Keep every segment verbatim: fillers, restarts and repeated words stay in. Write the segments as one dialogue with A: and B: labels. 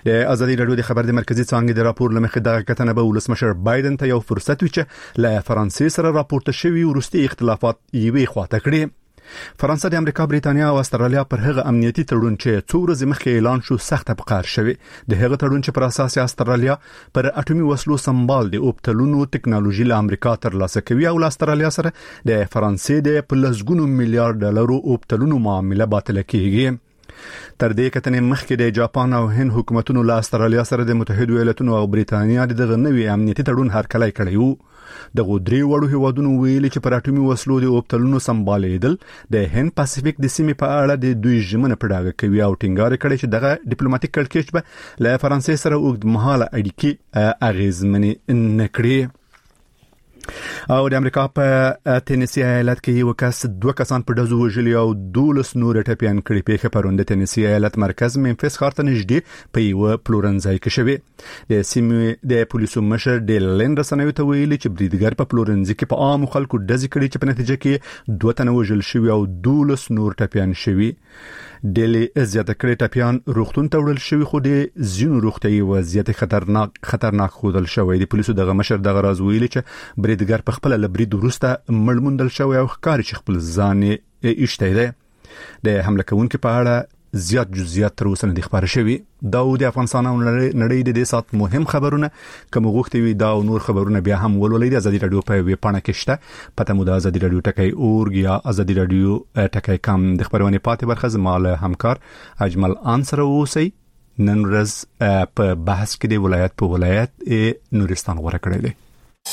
A: د ازادي راډیو د خبر د مرکزی څانګې د راپور لمخې دغه کتنه به ولسمشر بایدن ته یو فرصت وي چې له فرانسې سره راپورته شوی وروستي اختلافات یوې خواته کړي. فرانسه د امریکا، بریتانیا او استرالیا پر هغه امنیتي تړون چې څو ورځې مخکې اعلان شو سخت بقار شوی. د هغه تړون چې پر اساس استرالیا پر اټومي وسلو سمبال د اوبتلونو ټکنالوژي له امریکا ترلاسه کوي او استرالیا سره د فرانسې د پلسګونو میلیارډ ډالرو اوبتلونو معامله باطل کیږي. تر دې کتنې مخکې د جاپان او هند حکومتونو له استرالیا سره د متحده ایالاتونو او بریتانیا دغه نوي امنیتي تړون هرکلی کړی وو. دغه درې وړو هیوادونو ویلي چې پر اټومي وسلو د اوبتلونو سمبالېدل د هند پاسفیک د سیمې په اړه د دوی ژمنه په ډاګه کوي او ټینګار کړي چې دغه ډیپلوماټیک کړکېچ به له فرانسې سره اوږدمهاله اړیکې اغیزمنې نه کړي. او د امریکا په تینیسی ایالت کې یو کس دوه کسان په دزو وژلي او دولس نور ټپيان کړي. پیښه پروند تینیسی ایالت مرکز ممفیس ښار ته نږدې په یو پلورنځای کې شوه. د سیمې د پولیسو مشر د لند رسنوي ته ویلي چې بریدګر په پلورنځي کې په عام خلکو دزې کړي چې په نتیجه کې دوه تنه وژل شوي او دولس نور ټپيان شوي. ډیلی زیاته کړي ټپيان روغتون ته وړل شوي خو د زینو روغتي وضعیت خطرناک خطرناک خودل شوی. د پولیسو دغه مشر دغه راز ویلي چې بریدګر په خپل لبرید وروسته مړ موندل شوی او ښکاري چې خپل ځان یې ایشته دی. د حمله کوونکو په اړه زیات جزئیات تر اوسه نه ښکاره شوي. دا د افغانستان او نړۍ د دې سات مهم خبرونه کوم غوښتي وي دا او نور خبرونه بیا هم ولولئ د ازادي رادیو په ویب پاڼه کې شته. پته مو د ازادي رادیو ټکی اورګ یا ازادي رادیو ټکی کام د خبرونه پاتې برخه زماله همکار اجمل انصر اوسئ. نن ورځ په بحث کې د ولایت په ولایت نورستان غوړه کړی دی.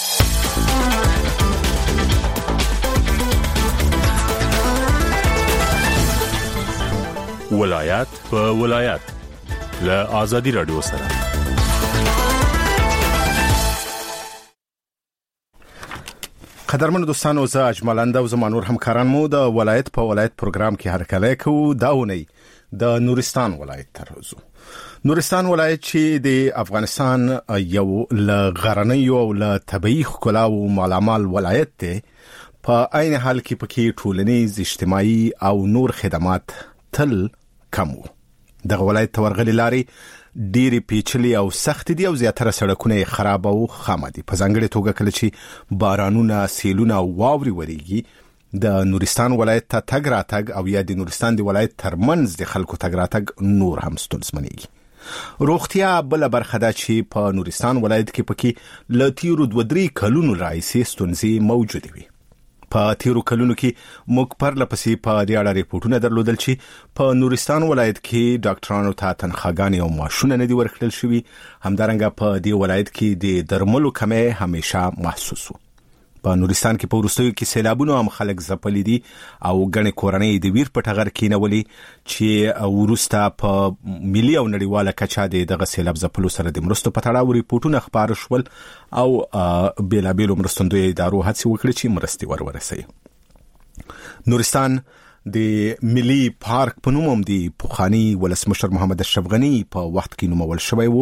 B: ولایت په ولایت له ازادي رادیو سره.
C: قدرمن دوستانو، زه اجمل او زما نور همکاران مو د ولایت په ولایت پروګرام کې هرکلی کوو. دا ونی د نورستان ولایت ته راځو. نورستان ولایت چې د افغانستان یو له غرنیو او له طبیعي ښکلاو مالامال ولایت دی، په عین حال کې پکې ټولنیز، اجتماعي او نور خدمات تل کم وو. دغه ولایت ته ورغلي لارې ډېرې پیچلې او سختې دي او زیاتره سړکونه یې خراب او خامه دي. په ځانګړې توګه کله چې بارانونه، سیلونه او واورې ورېږي، د نورستان ولایت ته تګ راتګ او یا د نورستان د ولایت ترمنځ د خلکو تګ راتګ نور هم ستونزمنېږي. روغتیا بله برخه ده چې په نورستان ولایت کې پکې له تیرو دوه درې کلونو راهیسې ستونزې موجودې وي. په تیرو کلونو کې موږ پرله پسې په دې اړه ریپورتونه درلودل چې په نورستان ولایت کې ډاکټرانو ته تنخواګانې او معاشونه نه دي ورکړل شوي. همدارنګه په دې ولایت کې د درملو کمی همیشه محسوس وو. په نورستان کې په وروستیو کې سیلابونو هم خلک ځپلي دي او ګڼې کورنۍ د ویر په ټغر کېنولې چې وروسته په ملي او نړیواله کچه د دغه سیلاب ځپلو سره د مرستو په تړاو ریپورتونه خپاره شول او بېلابېلو مرستندویه ادارو هڅې وکړې چې مرستې ور ورسوي. نورستان د ملي پارک په نوم هم د پخواني ولسمشر محمد اشرف غني په وخت کې نومول شوی وو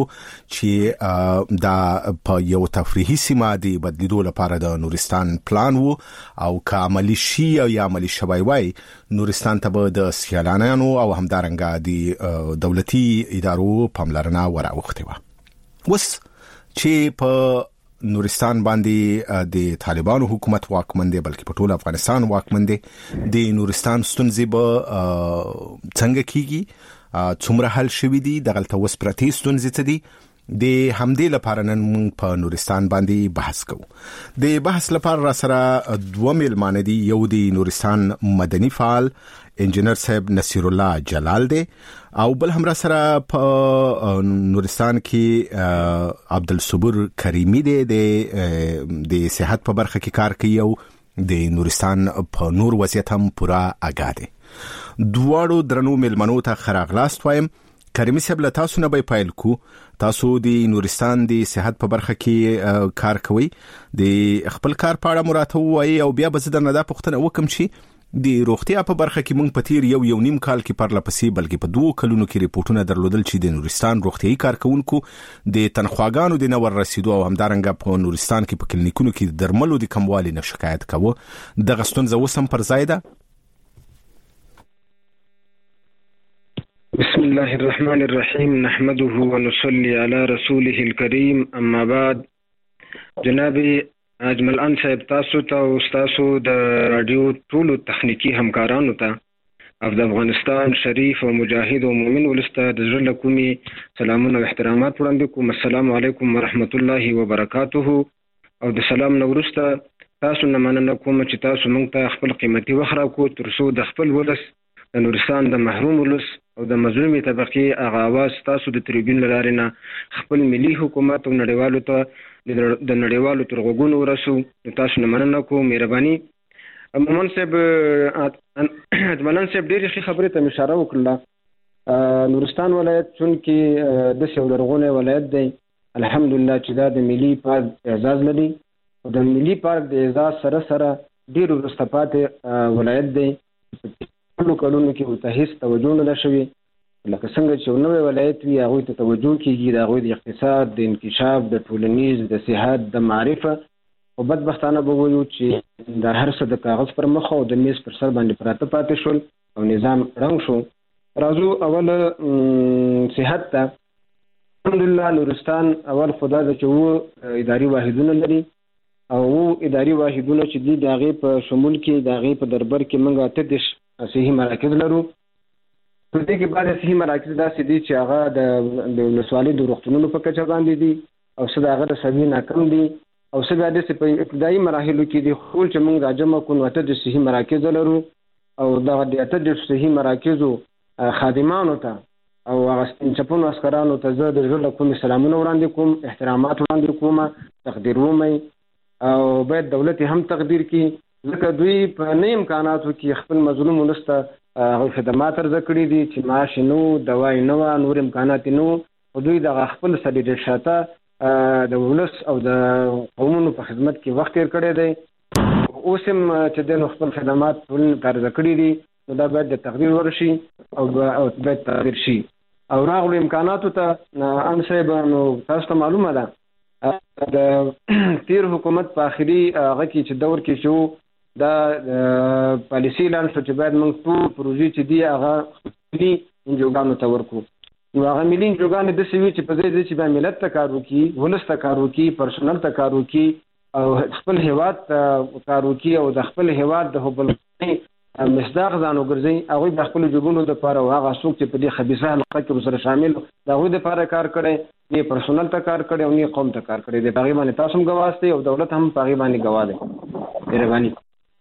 C: چې دا په یو تفریحي سیمه د بدلیدو لپاره د نورستان پلان وو او که عملي شي او یا عملي شوی وای، نورستان ته به د سیلانیانو او همدارنګه د دولتي ادارو پاملرنه وراوښتې وه. اوس چې په نورستان باندې د طالبانو حکومت واکمن دی، بلکې په ټول افغانستان واکمن دی، د نورستان ستونزې به څنګه کیږي، څومره حل شوي دي، دغلته اوس پرتې ستونزې څه دي، د همدې لپاره نن موږ په نورستان باندې بحث کوو. د بحث لپاره را سره دوه میلمانه دي. یو د نورستان مدني فعال انجینر صاحب نصیر الله جلال دی او بل هم را سره په نورستان کې عبدالصبور کریمی دی، د صحت په برخه کې کار کوي او د نورستان په نور وضعیت هم پورا آگاه دی. دواړو درنو میلمنو ته ښه راغلاست وایم. کریمی صاحب له تاسو نه به پیل کو. تاسو د نورستان د صحت په برخه کې کار کوئ. د خپل کار په اړه مراته وایي او بیا به زه درنه دا پوښتنه وکم چې د روغتیا په برخه کې موږ په تیر یو یو نیم کال کې پرله پسې بلکې په دوه کلونو کې ریپورتونه درلودل چې د نورستان روغتیايي کارکونکو د تنخواګانو د نور رسیدو او همدارنګه په نورستان کې په کلینیکونو کې د درملو د کموالي نه شکایت کوي. دغه ستونزه اوس هم پر ځای ده.
D: بسم الله الرحمن الرحیم نحمده ونصلي على رسوله الكريم اما بعد. جناب اجمل ان صاحب، تاسو ته او تاسو د رادیو ټولو تخنیکی همکارانو ته او د افغانستان شریف او مجاهد او مؤمن ولسته د زړه له کومې سلامونه او احترامات وړاندې کوم. السلام علیکم ورحمت الله وبرکاته. او د سلام نه وروسته تاسو نه مننه کوم چې تاسو موږ ته خپل قیمتي وخت راکړو تر څو د خپل ولس د نورستان د محروم ولس او د مظلومې طبقې هغه اواز تاسو د تریبیون له لارې نه خپل ملي حکومت او نړیوالو ته د نړیوالو تر غوږونو ورسو. نو تاسو نه مننه کوم. مهرباني. مومن صاحب اجملان صاحب ډېرې ښې خبرې ته مې اشاره وکړله. نورستان ولایت چونکې داسې یو لرغونی ولایت دی الحمدلله چې دا د ملي پارک اعزاز لري او د ملي پارک د اعزاز سره سره ډېر وروسته پاتې ولایت دی. ټولو کلونو کې ورته هېڅ توجه نه ده شوې. لکه څنګه چې یو نوی ولایت وي هغوی ته توجه کېږي، د هغوی د اقتصاد، د انکشاف، د ټولنیز، د صحت، د معرفه. او بدبختانه به وویو چې دا هر څه د کاغذ پر مخ او د میز پر سر باندې پراته پاتې شول او نظام ړنګ شو. راځو اول صحت ته. الحمدلله نورستان اول خدا ده چې اووه اداري واحدونه لري او اووه اداري واحدونه چې دي د هغې په شمول کې د هغې په دربر کې موږ اته دېرش صحي مراکز لرو. په دې کې بعضې صحي مراکز داسې دي چې هغه د ولسوالۍ د روغتونونو په کچه باندې دي او څه د هغه د سوي ناکم دي او څه بیا داسې په ابتدایي مراحلو کې دي. خو چې موږ را جمع کړو اته دېرش صحي مراکز لرو او دغه د اته دېرش صحي مراکزو خادمانو ته او هغه سپین عسکرانو ته زه د زړه له کومې سلامونه وړاندې کوم، احترامات وړاندې کوم، تقدیر ومئ او باید دولت هم تقدیر کړي ځکه دوی په نه امکاناتو کې خپل مظلوم ولس ته هغوی خدمات عرضه کړي دي چې معاش یې نه و، دوا یې نه وه، نور امکانات یې نه وو. خو دوی دغه خپل سلیډ شاته د ولس او د قومونو په خدمت کې وخت تېر کړی دی. اوس هم چې دی نو خپل خدمات ټولنې ته عرضه کړي دي، نو دا باید د تقدیر ورشي او باید تقدیر شي. او راغلو امکاناتو ته ان صاحب نو تاسو ته معلومه ده د تیر حکومت په آخري هغه کې چې دور کې شو دا پالیسي اعلان شو چې باید موږ ټول پروژې چې دي هغه ملي انجوګانو ته ورکړو. نو هغه ملي انجوګانې داسې وي چې په ځای چې بیا ملت ته کار وکړي، ولس ته کار وکړي، پرسونل ته کار وکړي او خپل هیواد ته کار وکړي او د خپل هیواد د حبلغنۍ مصداق ځان وګرځوي. هغوی د خپلو جوبونو دپاره او هغه څوک چې په دې خبیثه حلقه کې ورسره شامل د هغوی دپاره کار کړی، نه پرسونل ته کار کړی او نه قوم ته کار کړی دی. په هغې باندې تاسو هم ګواه دی او دولت هم په هغې باندې ګواه دی. مهرباني.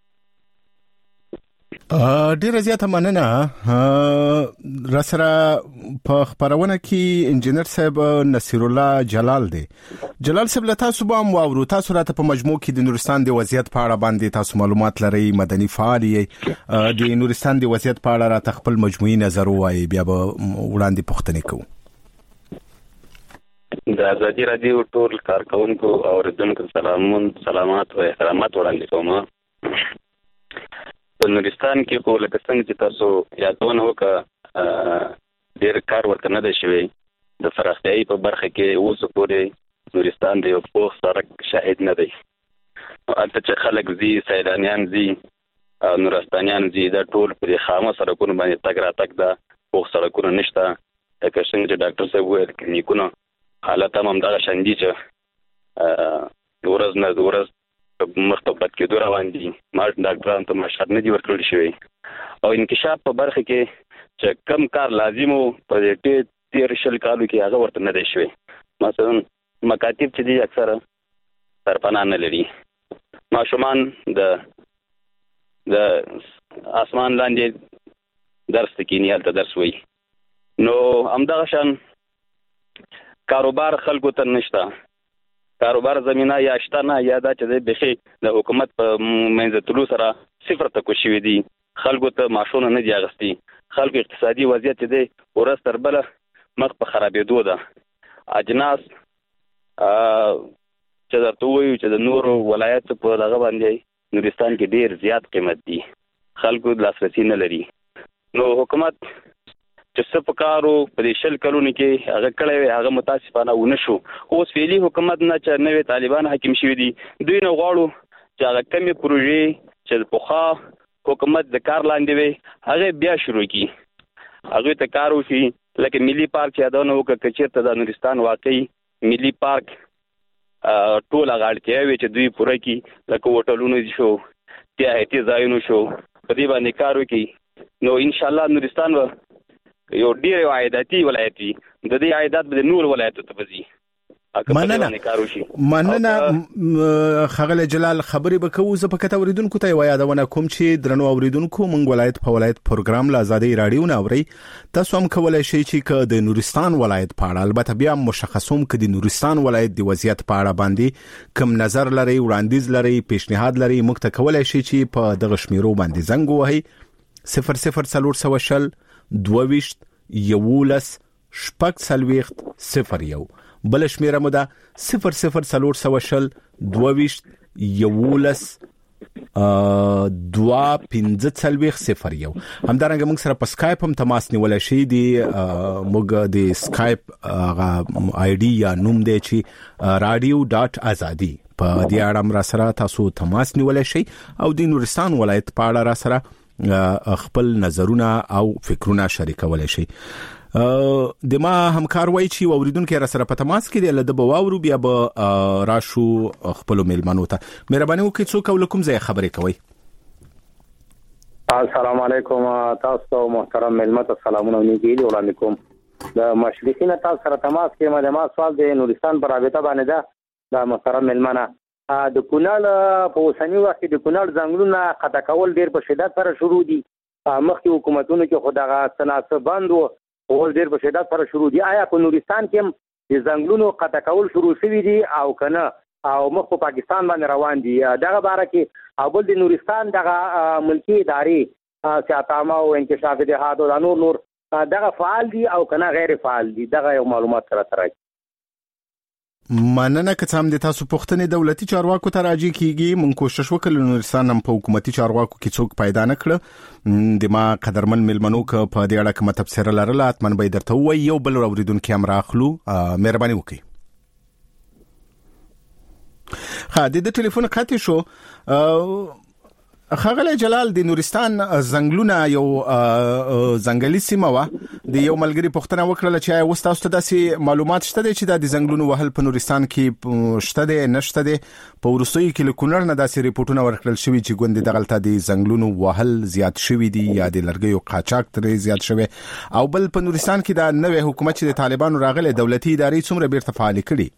C: ډیره زیاته مننه. را سره په خبرونه کې انجنیر صاحب نصیر الله جلال دی. جلال صاحب له تاسو به هم واورو، تاسو راته په مجموع کې د نورستان د وضعیت په اړه باندې تاسو معلومات لرئ، مدني فعال یې، د نورستان د وضعیت په اړه راته خپل مجموعي نظر ووایئ، بیا به وړاندې پوښتنې کوو.
E: د ازادي راډیو ټول کارکونکو او اوریدونکو سلامون سلامات او احترامات وړاندې کوم. په نورستان کې خو لکه څنګه چې تاسو یادونه وکړه ډېر کار ورته نه دی شوی. د پراختیایي په برخه کې اوس پورې نورستان د یو پوخ سړک شاهد نه دی. هلته چې خلک ځي، سیلانیان ځي او نورستانیان ځي، دا ټول په دې خامه سړکونو باندې تګ راتګ ده، پوخ سړکونه نشته. لکه څنګه چې ډاکټر صاحب وویل کلینیکونه حالت هم همدغه شان دي چې ورځ نه ورځ مخ ته بد کېدو روان دي. ما ډاکټرانو ته معاشات نه دي ورکړل شوي او انکشاف په برخه کې چې کم کار لازم و په دې تېر شل کالو کې هغه ورته نه دی شوی. مثلا مکاتب چې دي اکثره سرپناه نه لري. ماشومان د د اسمان لاندې درس ته کینی، هلته درس وایي. نو همدغه شان کاروبار خلکو ته نشته، کاروبار زمینه یا شته نه، یا دا چې بخي د حکومت په منځتلو سره صفر ته کوشي دي، خلکو ته معاشونه نه دي اغستي، خلکو اقتصادي وضعیت دی ورځ تر بله مخ په خرابېدو ده. اجناس چې درته ووایو چې د نورو ولایاتو په دغه باندې نورستان کې ډېر زیات قیمت دي، خلکو لاسرسي نه لري. نو حکومت چې څه په کارو په دې شل کلونو کې هغه کړی وی هغه متاسفانه ونه شو. اوس فعلي حکومت نه چې نوې طالبان حاکم شوي دي، دوی نه غواړو چې هغه کمې پروژې چې پخوا حکومت د کار لاندې وي هغه بیا شروع کړي. هغه ته کار وشي لکه ملي پارک یادونه وکړه چې چیرته د نورستان واقعي ملي پارک ټول غاړتیا وي چې دوی پوره کی لکه هوټلونو شو سیاحتي ځایونه شو په دې باندې کار وکړي نو ان شاء الله نورستان یو ډیر عایداتي ولایت وي د دې عایدات به نور ولایتو ته وځي
C: مننه مننه خغل جلال خبرې بکو زه په کته اوریدونکو ته یادونه کوم چې درنو اوریدونکو مونږ ولایت په ولایت پروګرام لا آزادي رادیو نه اوري تاسو هم کولای شئ چې ک د نورستان ولایت په اړه البته بیا مشخصوم ک د نورستان ولایت د وضعیت په اړه باندې کوم نظر لري وړاندیز لري پیشنهاد لري موږ ته کولای شئ چې په دغه شمیرو باندې زنګ وهي صفر صفر څلور سوه شل دوه ویشت یولس شپږ څلوېښت صفر یو بل شمیره مو ده صفر صفر څلور سوه شل دوه ویشت یولس دوا پنځه څلوېښت صفر یو همدارنګه موږ سره په سکایپ هم تماس نیولای شئ د موږ د سکایپ آی ډي یا نوم دی چې رادیو ډاټ ازادي په دې اړه را سره تاسو تماس نیولای شئ او د نورستان ولایت په اړه را سره خپل نظرونه او فکرونه شریکولای شئ د ما همکار وای چې اوریدونکو را سره په تماس کې دی لده بواورو بیا به راشو خپل میلمنو ته مهرباني وکړئ څوک ولکم زه خبرې کوي
F: السلام علیکم تاسو محترم میلمنو سلامونه نیږي وړاندې کوم د مشرقین تاسو سره تماس کې ما د ما سوال د نورستان پر رابطه باندې ده د محترم میلمنو د کونړ په اوسنی وخت د کونړ ځنګلونه قطع کول ډیر په شدت سره شروع دي مخکې حکومتونو کې خدغه صنعت بند وو اول ډیر په شدت سره شروع دي آیا په نورستان کې د ځنګلونو قطع کول شروع شوي دي او کنه او مخ په پاکستان باندې روان دي دغه باره کې او بل د نورستان دغه ملکی ادارې سیاتامه او انکشاف دهات او نور نور دغه فعال دي او کنه غیر فعال دي دغه یو معلومات سره سره
C: مننه که څه هم د تاسو پوښتنې دولتي چارواکو ته راځي کیږي مونږ کوشش وکړو نورستان هم په حکومتي چارواکو کې څوک پیدا نه کړ د ما قدرمن ملمنو ک په دې اړه کوم تفسیر لرله اتمن به درته وای یو بل اوریدونکو هم راخلو مهرباني وکړئ ها د ټلیفون قطع شو خغل جلال د نورستان زنګلونه یو زنګلي سیمه وا د یو ملګری پښتنه وکړه چې اوس تاسو ته داسې معلومات شته چې د زنګلونو وهل په نورستان کې شته دي نشته دي په ورسوي کې له کونړ نه داسې ریپورتونه ورکړل شوی چې ګوند دغلطه د زنګلونو وهل زیات شوی دي یا د لرګیو قاچاق ترې زیات شوی او بل په نورستان کې د نوې حکومت چې د طالبانو راغله دولتي ادارې څومره بیرته فعال کړي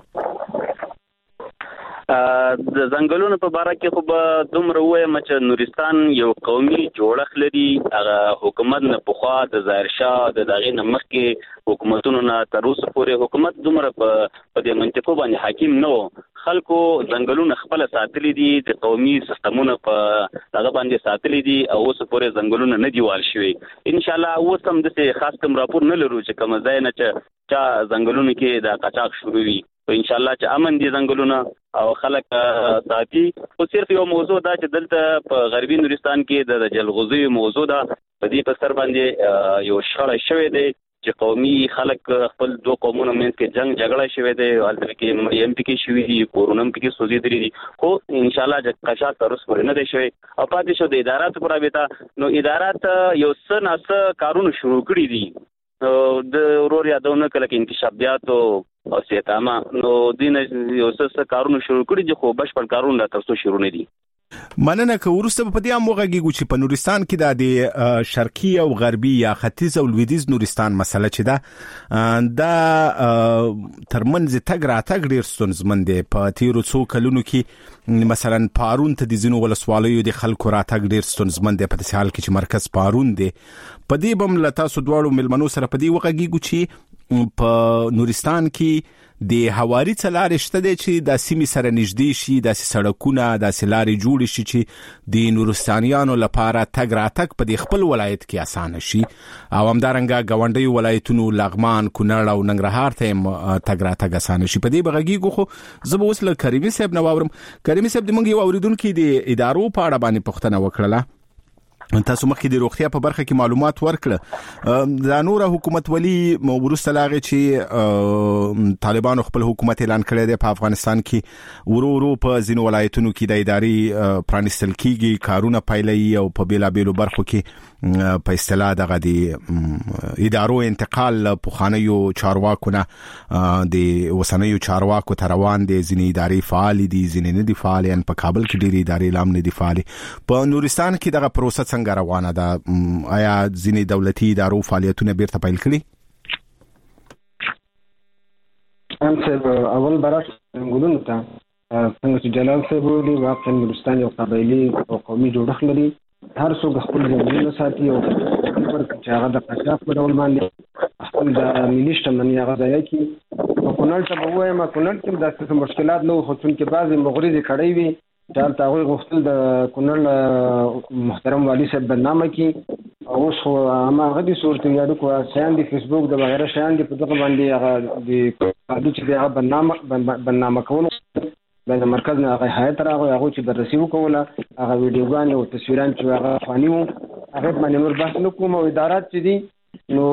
E: د زنګلونو په باره کې خو به دومره وایم چې نورستان یو قومي جوړښت لري هغه حکومت نه پخوا د ظاهر شاه د دغه نه مخکې حکومتونو نه تر اوسه پورې حکومت دومره په دې منطقو باندې حاکم نه خلکو زنګلونه خپل ساتلي دي د قومي سیستمونو په هغه باندې ساتلي دي او اوس پورې زنګلونه نه دیوال شوي ان شاء الله اوس هم د خاص کوم راپور نه لرو چې کوم ځای نه چې چا زنګلونه کې د قاچاق شروع وي ان شاء الله چې امن دي زنګلونه او خلک ساتي خو صرف یو موضوع دا چې دلته په غربي نورستان کې د جلغوزي موضوع دا په دې په سر باندې یو شړای شوی دی چې قومي خلک خپل دوه قومونو منځ کې جنگ جګړه شوی دی البته کې ایم پی کې شوی دی کورونم کې سوزیدري دي خو ان شاء الله چې قشات تر اوسه پورې نه دی شوی او پاتې شو د ادارات پر رابطه نو ادارات یو څه ناڅه کارونه شروع کړي دي د ورور یادونه کله کې انکشافات او سیاتامه نو دین یو څه کارونه شروع کړي دي خو بشپړ کارونه لا تاسو شروع نه دي
C: مننه که ورسته په دې اموغهږي چې په نورستان کې د شرقي او غربي یا ختیځ او لویدیځ نورستان مسله چې دا د ترمنځ تګ راتګ ډیر ستونزمن دی په تیرو څو کلونو کې مثلا پارون ته د زینو ولسوالیو د خلکو راتګ ډیر ستونزمن دی په دې حال کې چې مرکز پارون دی په دې بم لتا سو دواړو ملمنو سره په دې وغږیږي چې په نورستان کې د هواري څلارې شته دي چې د سیمې سره نږدې شي د سړکونه د سلارې جوړ شي چې د نورستانیانو لپاره تګ راتګ په د خپل ولایت کې اسانه شي او همدارنګه ګاونډي ولایتونو لغمان کونړ او ننګرهار ته تګ راتګ اسانه شي په دې بغږیږي خو زه به اوس له کریمي صاحب نو اورم کریمي صاحب د موږ یو اوریدونکو د ادارو په اړه باندې پوښتنه وکړه تاسو مخکې د روغتیا په برخه کې معلومات ورکړه د نور حکومت ولی ورسته لاغه چې طالبانو خپل حکومت اعلان کړی دی په افغانستان کې ورو ورو په ځینو ولایتونو کې د اداري پرانستل کیږي کارونه پیلوي او په بیلا بیلو برخو کې په اصطلاح دغه د ادارو انتقال په خانيو چارواکونه د وسنیو چارواکو تروان دي ځینې اداري فعال دي ځینې نه دي فعال ان په کابل کې ډېری اداري لام نه دي فعال په نورستان کې دغه پروسه څنګه روانه ده آیا ځینې دولتي ادارو فعالیتونه بیرته پیل کړي؟
D: امثال اول براش نقولون ته څنګه چې جلال صاحب ویلي واقعا نورستان یو قبایلي او قومي جوړښت لري هر څوک خپل ځانګړي ساتي او خپل چې هغه د قشاف په ډول باندې خپل د ملي شتمنۍ هغه ځای کې په کونړ ته به وایم کونړ کې داسې مشکلات نه خو چې بعضې مغرضې کړی وي چې هغوی غوښتل د کونړ محترم والي صاحب بدنامه کړي اوس خو هماغه دي صورت یادو کو شیان دي فیسبوک د وغیره شیان دي په دغه باندې هغه د چې د هغه بدنامه بدنامه کولو د مرکز نه هغه هیئت راغی هغه چې بررسي وکوله هغه ویډیوګانې او تصویران چې هغه خواني وو هغه باندې نور بحث نه کوم او ادارات چې دي نو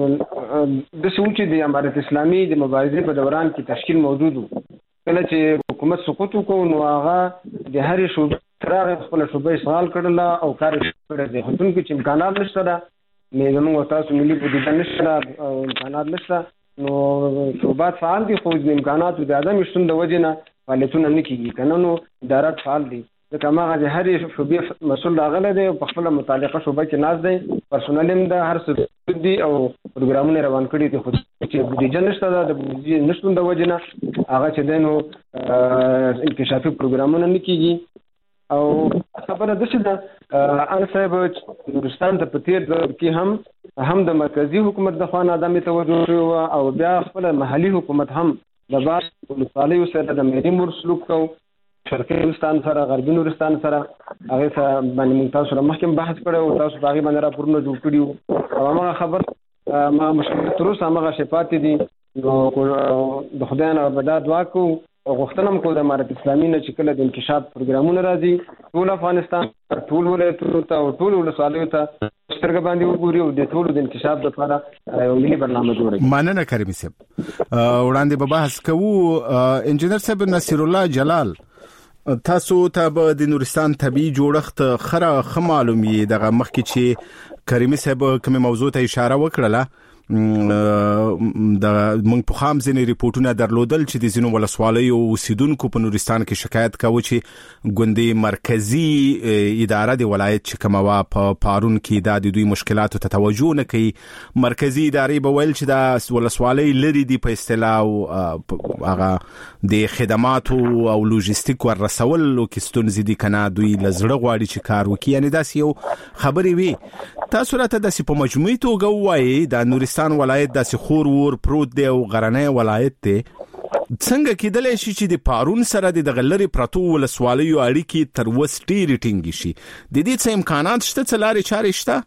D: د سوچ دي امارت اسلامي د مبارزې په دوران کې تشکیل موجود وو کله چې حکومت سقوط وکړ نو هغه د هرې شوبې تر خپل شوبې اشغال کړل او کار کړی دی خو چې امکانات نشته ده نه زموږ تاسو ملي بودیجه نشته او امکانات نشته نو شوبات فعال دي خو د امکاناتو د عدم شتون د وجې نه فعالیتونه نه کېږي که نه نو ادارات فعال دي ځکه هماغه د هرې شوبې مسؤل راغلی دی او په خپله متعلقه شوبه کې ناست دی پرسونل هم ده هر څه دي او پروګرامونه روان کړي دي خو چې بودیجه نشته ده د بودیجې نشتون د وجې نه هغه چې دی نو انکشافي پروګرامونه نه کېږي او خبره داسې ده ان صاحب نورستان ته په تېر دور کې هم هم د مرکزي حکومت د خوا نه عدمې توجه شوې وه او بیا خپله محلي حکومت هم د بعض ولسوالیو سره د ملي مور سلوک کوو شرقي نورستان سره غربي نورستان سره هغې سره باندې موږ تاسو سره مخکې بحث کړی او تاسو په هغې باندې راپورونه جوړ کړي وو او هماغه خبر ما مشکل تر اوسه هماغه شی پاتې دي نو د خدای نه به دا دعا کوو او غوښتنه هم کوو د امارت اسلامي نه چې کله د انکشاف پروګرامونه راځي ټول افغانستان ټول ولایتونو ته او ټول ولسوالیو ته سترګه باندې وګوري او د ټولو د انکشاف لپاره یو ملي برنامه جوړ کړي.
C: مننه کریمي صاحب. وړاندې به بحث کوو انجینر صاحب نصیر الله جلال تاسو ته به د نورستان طبي جوړښت خره خه معلومي دغه مخکې چې کریمي صاحب کوم موضوع ته اشاره وکړه د موږ په خام ځینې ریپورتونه درلودل چې د ځینو ولسوالیو اوسیدونکو په نورستان کې شکایت کاوه چې ګوندې مرکزی اداره د ولایت چې کومه وا په پارون کې د دوی مشکلاتو ته توجه نه کوي مرکزی ادارې به ویل چې د ولسوالۍ لري دی په اصطلاح هغه د خدماتو او لوجستیک ور رسولو کې ستونزې دي کنه دوی لزړه غواړي چې کار وکړي یعنی داسې یو خبرې وي تاسو راته داسې په مجموعي توګه وایي د نورستان ولایت داسې خور ور پروت دی او غرنی ولایت دی څنګه کېدلی شي چې د پارون سره د دغه لرې پرتو ولسوالیو اړیکې تر اوس ډېرې ټینګې شي د دې څه امکانات شته څه لارې چارې شته؟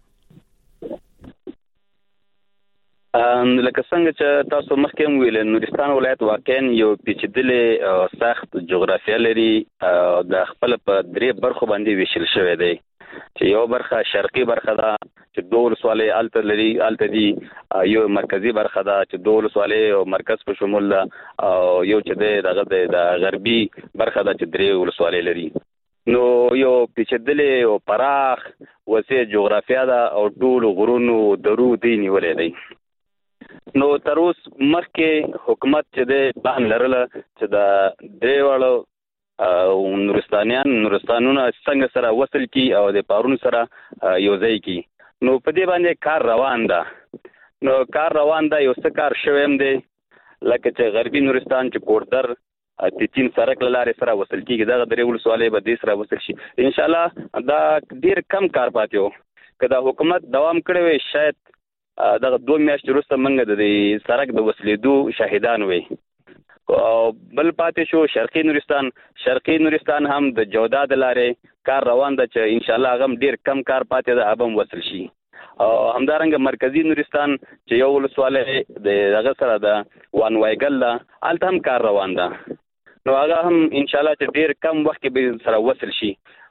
E: لکه څنګه چې تاسو مخکې هم ویل نورستان ولایت واقعا یو پیچیدلې سخت جغرافیه لري د خپل په درې برخو باندې ویشل شوی دی چې یو برخه شرقي برخه ده چې دوه ولسوالۍ هلته لري هلته دي یو مرکزي برخه ده چې دوه ولسوالۍ او مرکز په شمول ده او یو چې دی دغه دی د غربي برخه ده چې درې ولسوالۍ لري نو یو پیچیدلې او پراخ وسیع جغرافیه ده او ټول غرونو درو دی نیولې دی نو تر اوس مخکې حکومت چې دی پلان لرله چې د درې واړو نورستانیان نورستانونه څنګه سره وصل کی او د پارون سره یو ځای کی نو په دې باندې کار روان ده نو کار روان ده یو څه کار شوی هم دی لکه چې غربي نورستان چې کوردر د تین سرک لارې سره وصل کیږي دغه درې ولسوالۍ به دې سره وصل شي ان شاء الله دا ډیر کم کار پاتې و که دا حکومت دوام کړی وي شاید دغه دوه میاشتې وروسته موږ د سرک د وصلېدو شاهدان وي بل پاتې شو شرقي نورستان شرقي نورستان هم د جودا د لارې کار روان ده چې ان شاء الله هغه ډیر کم کار پاتې ده هغه هم وصل شي او همدارنګه مرکزي نورستان چې یو ولسوالی د هغه سره د وان وایګل ده هلته هم کار روان ده نو هغه هم ان شاء الله چې ډیر کم وخت کې به سره وصل شي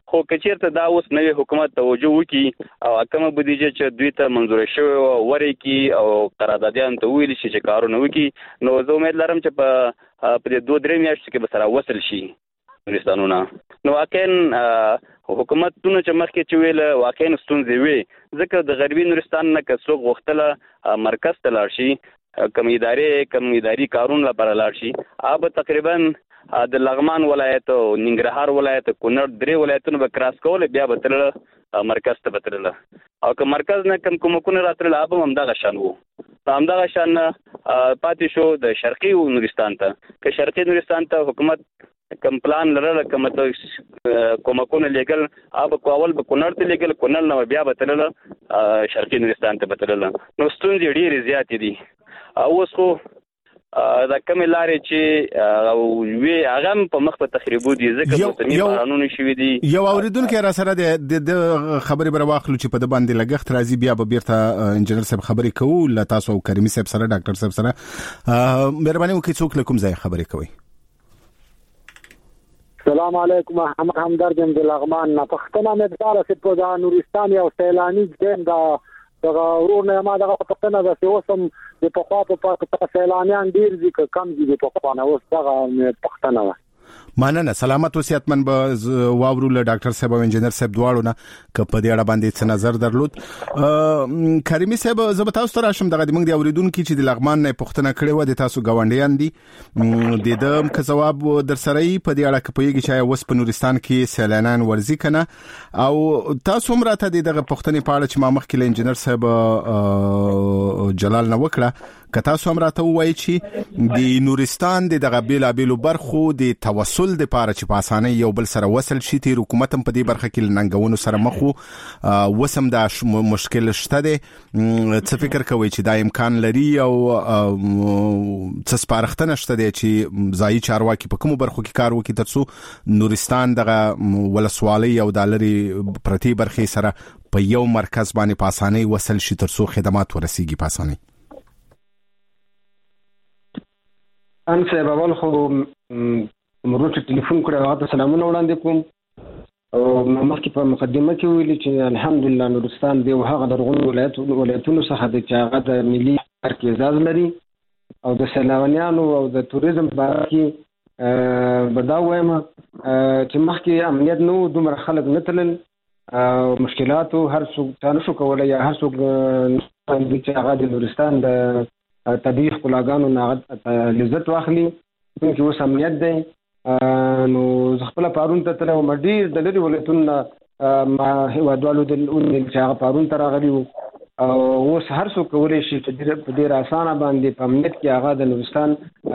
E: خو کچیرته دا اوس نوې حکومت توجه وکړي او کومه بودیجه چې دوی ته منظور شوی وري کی او قراردادیان ته ویل شي چې کارونه وکړي نو زه امید لرم چې په په دوه درې میاشتو کې به سره وصل شي نورستانونه. نو واقعا حکومتونه چې مخکې چې ویل واقعا ستونزې وي ځکه د غربي نورستان نه که څوک غوښتله مرکز ته لاړ شي کم ادارې کم اداري کارونه لپاره لاړ شي هغه تقریبا د لغمان ولایت او ننګرهار ولایت کونړ درې ولایتونو به کراس کول بیا به تل مرکز ته بترله او که مرکز نه کم کومکونه راتل هغه هم دغه شان وو همدغه شان پاتې شو د شرقي نورستان ته که شرقي نورستان ته حکومت کم پلان لرله کوم ته کومکونه لګل هغه کول به کونړ ته لګل کونړ نه بیا به تل شرقي نورستان ته بترله نو ستونزې ډېرې زیاتې دي. اوس خو دا کوم لارې چې وی هغه په مخ په تخریبو دي ځکه موسمي بارانونه شوي دي.
C: یو اوریدونکو را سره د خبرې بر واخلو چې په د باندې لګښت راځي بیا به بیرته انجنیر صاحب خبرې کوو ل تاسو او کریمي صاحب سره ډاکټر صاحب سره مهرباني وکړئ څوک له کوم ځای خبرې کوي.
G: السلام علیکم محمد همدرد ام د لغمان نه پښتنه مقدار چې په د نورستان یو سیلانی ځین دا دغه ورونه ما دغه پښتنه د اوسم د په خوا په سیلانیان ډیر دي که کم دي په خوا نه اوس دغه پښتنه
C: مننه سلامت او صحتمن به واورو له ډاکټر صاحب او انجنیر صاحب دواړو نه که په دې اړه باندې څه نظر درلود. کریمي صاحب زه به تاسو ته راشم دغه موږ د اوریدونکو چې د لغمان نه پښتنه کړې و د تاسو ګاونډیان دي د دم که جواب در سره په دې اړه کې پوهیږي چې اوس په نورستان کې سیلانیان ورزي کنه او تاسو هم راته دغه پښتنې په اړه چې ما مخکې له انجنیر صاحب جلال نه وکړه که تاسو هم راته وایي چې د نورستان د دغه بیلابیلو برخو د توسل د پاره چې په اسانه یو بل سره وصل شي تیر حکومت هم په دې برخه کې لنګونو سره مخو وسم دا مشکل شته دي څه فکر کوي چې دا امکان لري او څه سپارښتنه شته دي چې ځای چارواکي په کوم برخو کې کار وکړي ترڅو نورستان دغه ولسوالۍ او دالري پرتی برخې سره په یو مرکز باندې په اسانه وصل شي ترڅو خدمات ورسیږي په اسانه.
D: ان څه به ول خو مروت ټلیفون کړه هغه ته سلامونه وړاندې کوم او مخکې په مقدمه کې ویلي چې الحمدلله نورستان دی هغه درغون ولایت ولایتونو څخه د چې هغه د ملي پارک اعزاز لري او د سیلانیانو او د توریزم په اړه کې بدا وایم چې مخکې امنیت نو دومره خلک نه تلل او مشکلاتو هر څوک تاسو کولای یا هر څوک چې هغه د نورستان د طبيعي خلاګانو نه لذت واخلي چې اوس امنیت دی نو خپل پارون ته تر مډیر د لري ولایتونو ما هوادوالو د چې هغه پارون ته راغلي او اوس هر څوک کولای شي چې په ډیر اسانه باندې په امنیت کې هغه د نورستان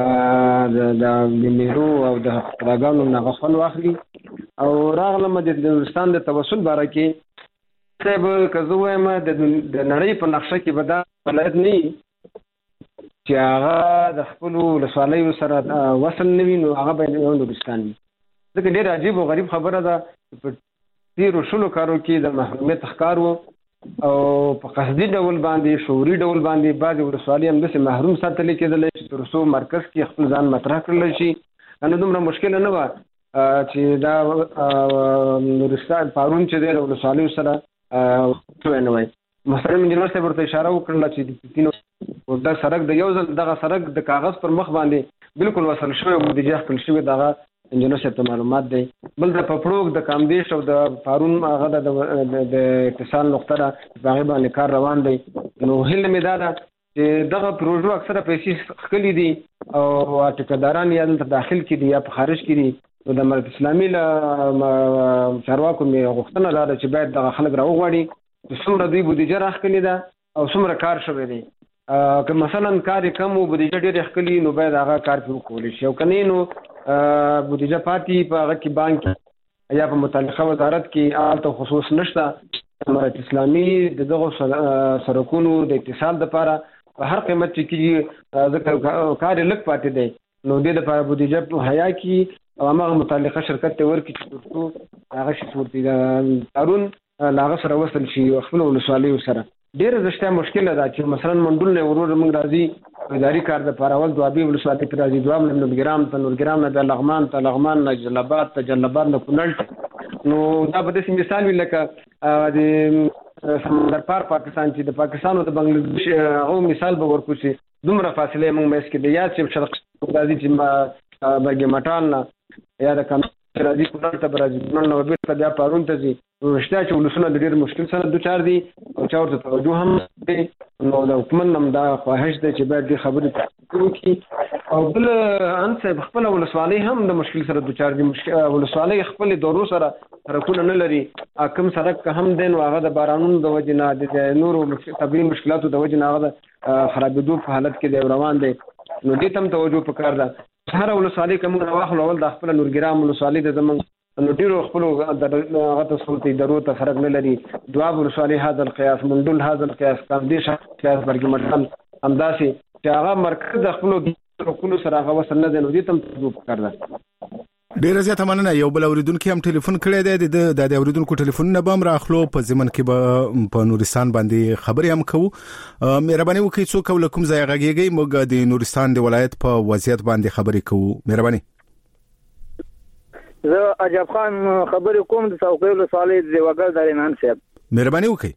D: د میرو او د خلاګانو نه غفل واخلي او راغله د نورستان د توسل باره کې څه به کزوه ما د نړۍ په نقشه کې بدا ولایت نه چې هغه د خپل ولسوالیو سره وصل نوي نو هغه به یو نورستان وي ځکه ډېر عجیب او غریب خبره ده په تیرو شلو کارو کې د محرومیت ښکار و او په قصدي ډول باندې شعوري ډول باندې بعضې ولسوالۍ همداسې محروم ساتلې کېدلی چې تر څو مرکز کې خپل ځان مطرح کړلی شي نو دومره مشکله نه وه چې دا نورستان پارون چې دی د ولسوالیو سره شوی نه وای. محترم انجنیر صاحب ورته اشاره وکړله چې تینو دا سړک د یو ځل دغه سړک د کاغذ پر مخ باندې بالکل وصل شوی او بودیجه خپل شوی دغه انجنیر صاحب ته معلومات دی. بل د پپړوک د کامدیش او د پارون هغه د اتصال نقطه ده په هغې باندې کار روان دی. نو هیله مې دا ده چې دغه پروژو اکثره پیسې ښکلي دي او ټیکهداران یا دلته داخل کې دي یا په خارج کې دي نو د امارت اسلامي له چارواکو مې غوښتنه دا ده چې باید دغه خلک راوغواړي چې څومره دوی بودیجه راښکلې ده او څومره کار شوی دی. که مثلا کار کم و بودیجه ډېر ښکلي نو باید هغه کار پرې وکولی شي او که نه نو بودیجه پاتې په هغه کې بانک یا په متعلقه وزارت کې هلته خصوص نشته امارت اسلامي د دغو سرکونو د اتصال دپاره په هر قیمت چې کېږي ځکه کار یې لږ پاتې دی نو دې دپاره بودیجه مهیا کړي او هماغه متعلقه شرکت ته ورکړي چې تر څو هغه شي صورتي کارون له هغه سره وصل شي خپلو ولسوالیو سره. ډېره زشته مشکله ده چې مثلا منډول نه ورور موږ راځي اداري کار د پاره اول دوابي ولسوالۍ ته راځي دوام نه نورګرام ته نورګرام نه د لغمان ته لغمان نه جلال آباد ته جلال آباد نه کونړ
H: نو دا به د مثال وی لکه د سمندر پار پاکستان چې د پاکستان او د بنگلاديش او مثال به ورکو چې دومره فاصله موږ مېس کې د یاد چې شرق راځي چې برګ مټان نه یا د کم راځي کونړ ته راځي نو نو به په بیا پارون ته ځي رښتیا چې ولسونه د ډېر مشکل سره دوچار دي او چا ورته توجه هم دي نو د حکومت هم دا خواهش دی چې باید دې خبرې وکړي او بل ان څه خپل ولسوالۍ هم د مشکل سره دوچار دي مشکل ولسوالۍ خپل دورو سره سرکونه نه لري کوم سړک هم دین واغه د بارانونو د وجې نه د نورو طبيعي مشکلاتو د وجې نه هغه خرابېدو په حالت کې دی روان دی نو دې تم توجه پکار ده هر ولسوالۍ کوم واخلو ول د خپل نورګرام ولسوالۍ د زمون نو ډیرو خپل هغه تاسو ته درو ته فرق نه لري دوا ولسوالۍ هاذا القياس مندل هاذا القياس قندیش قياس برګ مټل همداسي چې هغه مرکز د خپل خپل سره هغه وسل نه دی نو دې تم توجه پکار ده
C: ډیر زیاته مننه یو بل اوریدونکو هم ټلیفون کړی دی د د اوریدونکو ټلیفون نه بم راخلو په زمن کې به په نورستان باندې خبرې هم کوو مهرباني وکړئ څوک ولکم ځای غږیږي موږ د نورستان د ولایت په وضعیت باندې خبرې کوو مهرباني
I: زه عجب خان خبرې کوم د څوکۍ ولسوالۍ د وګړ درینان صاحب
C: مهرباني وکړئ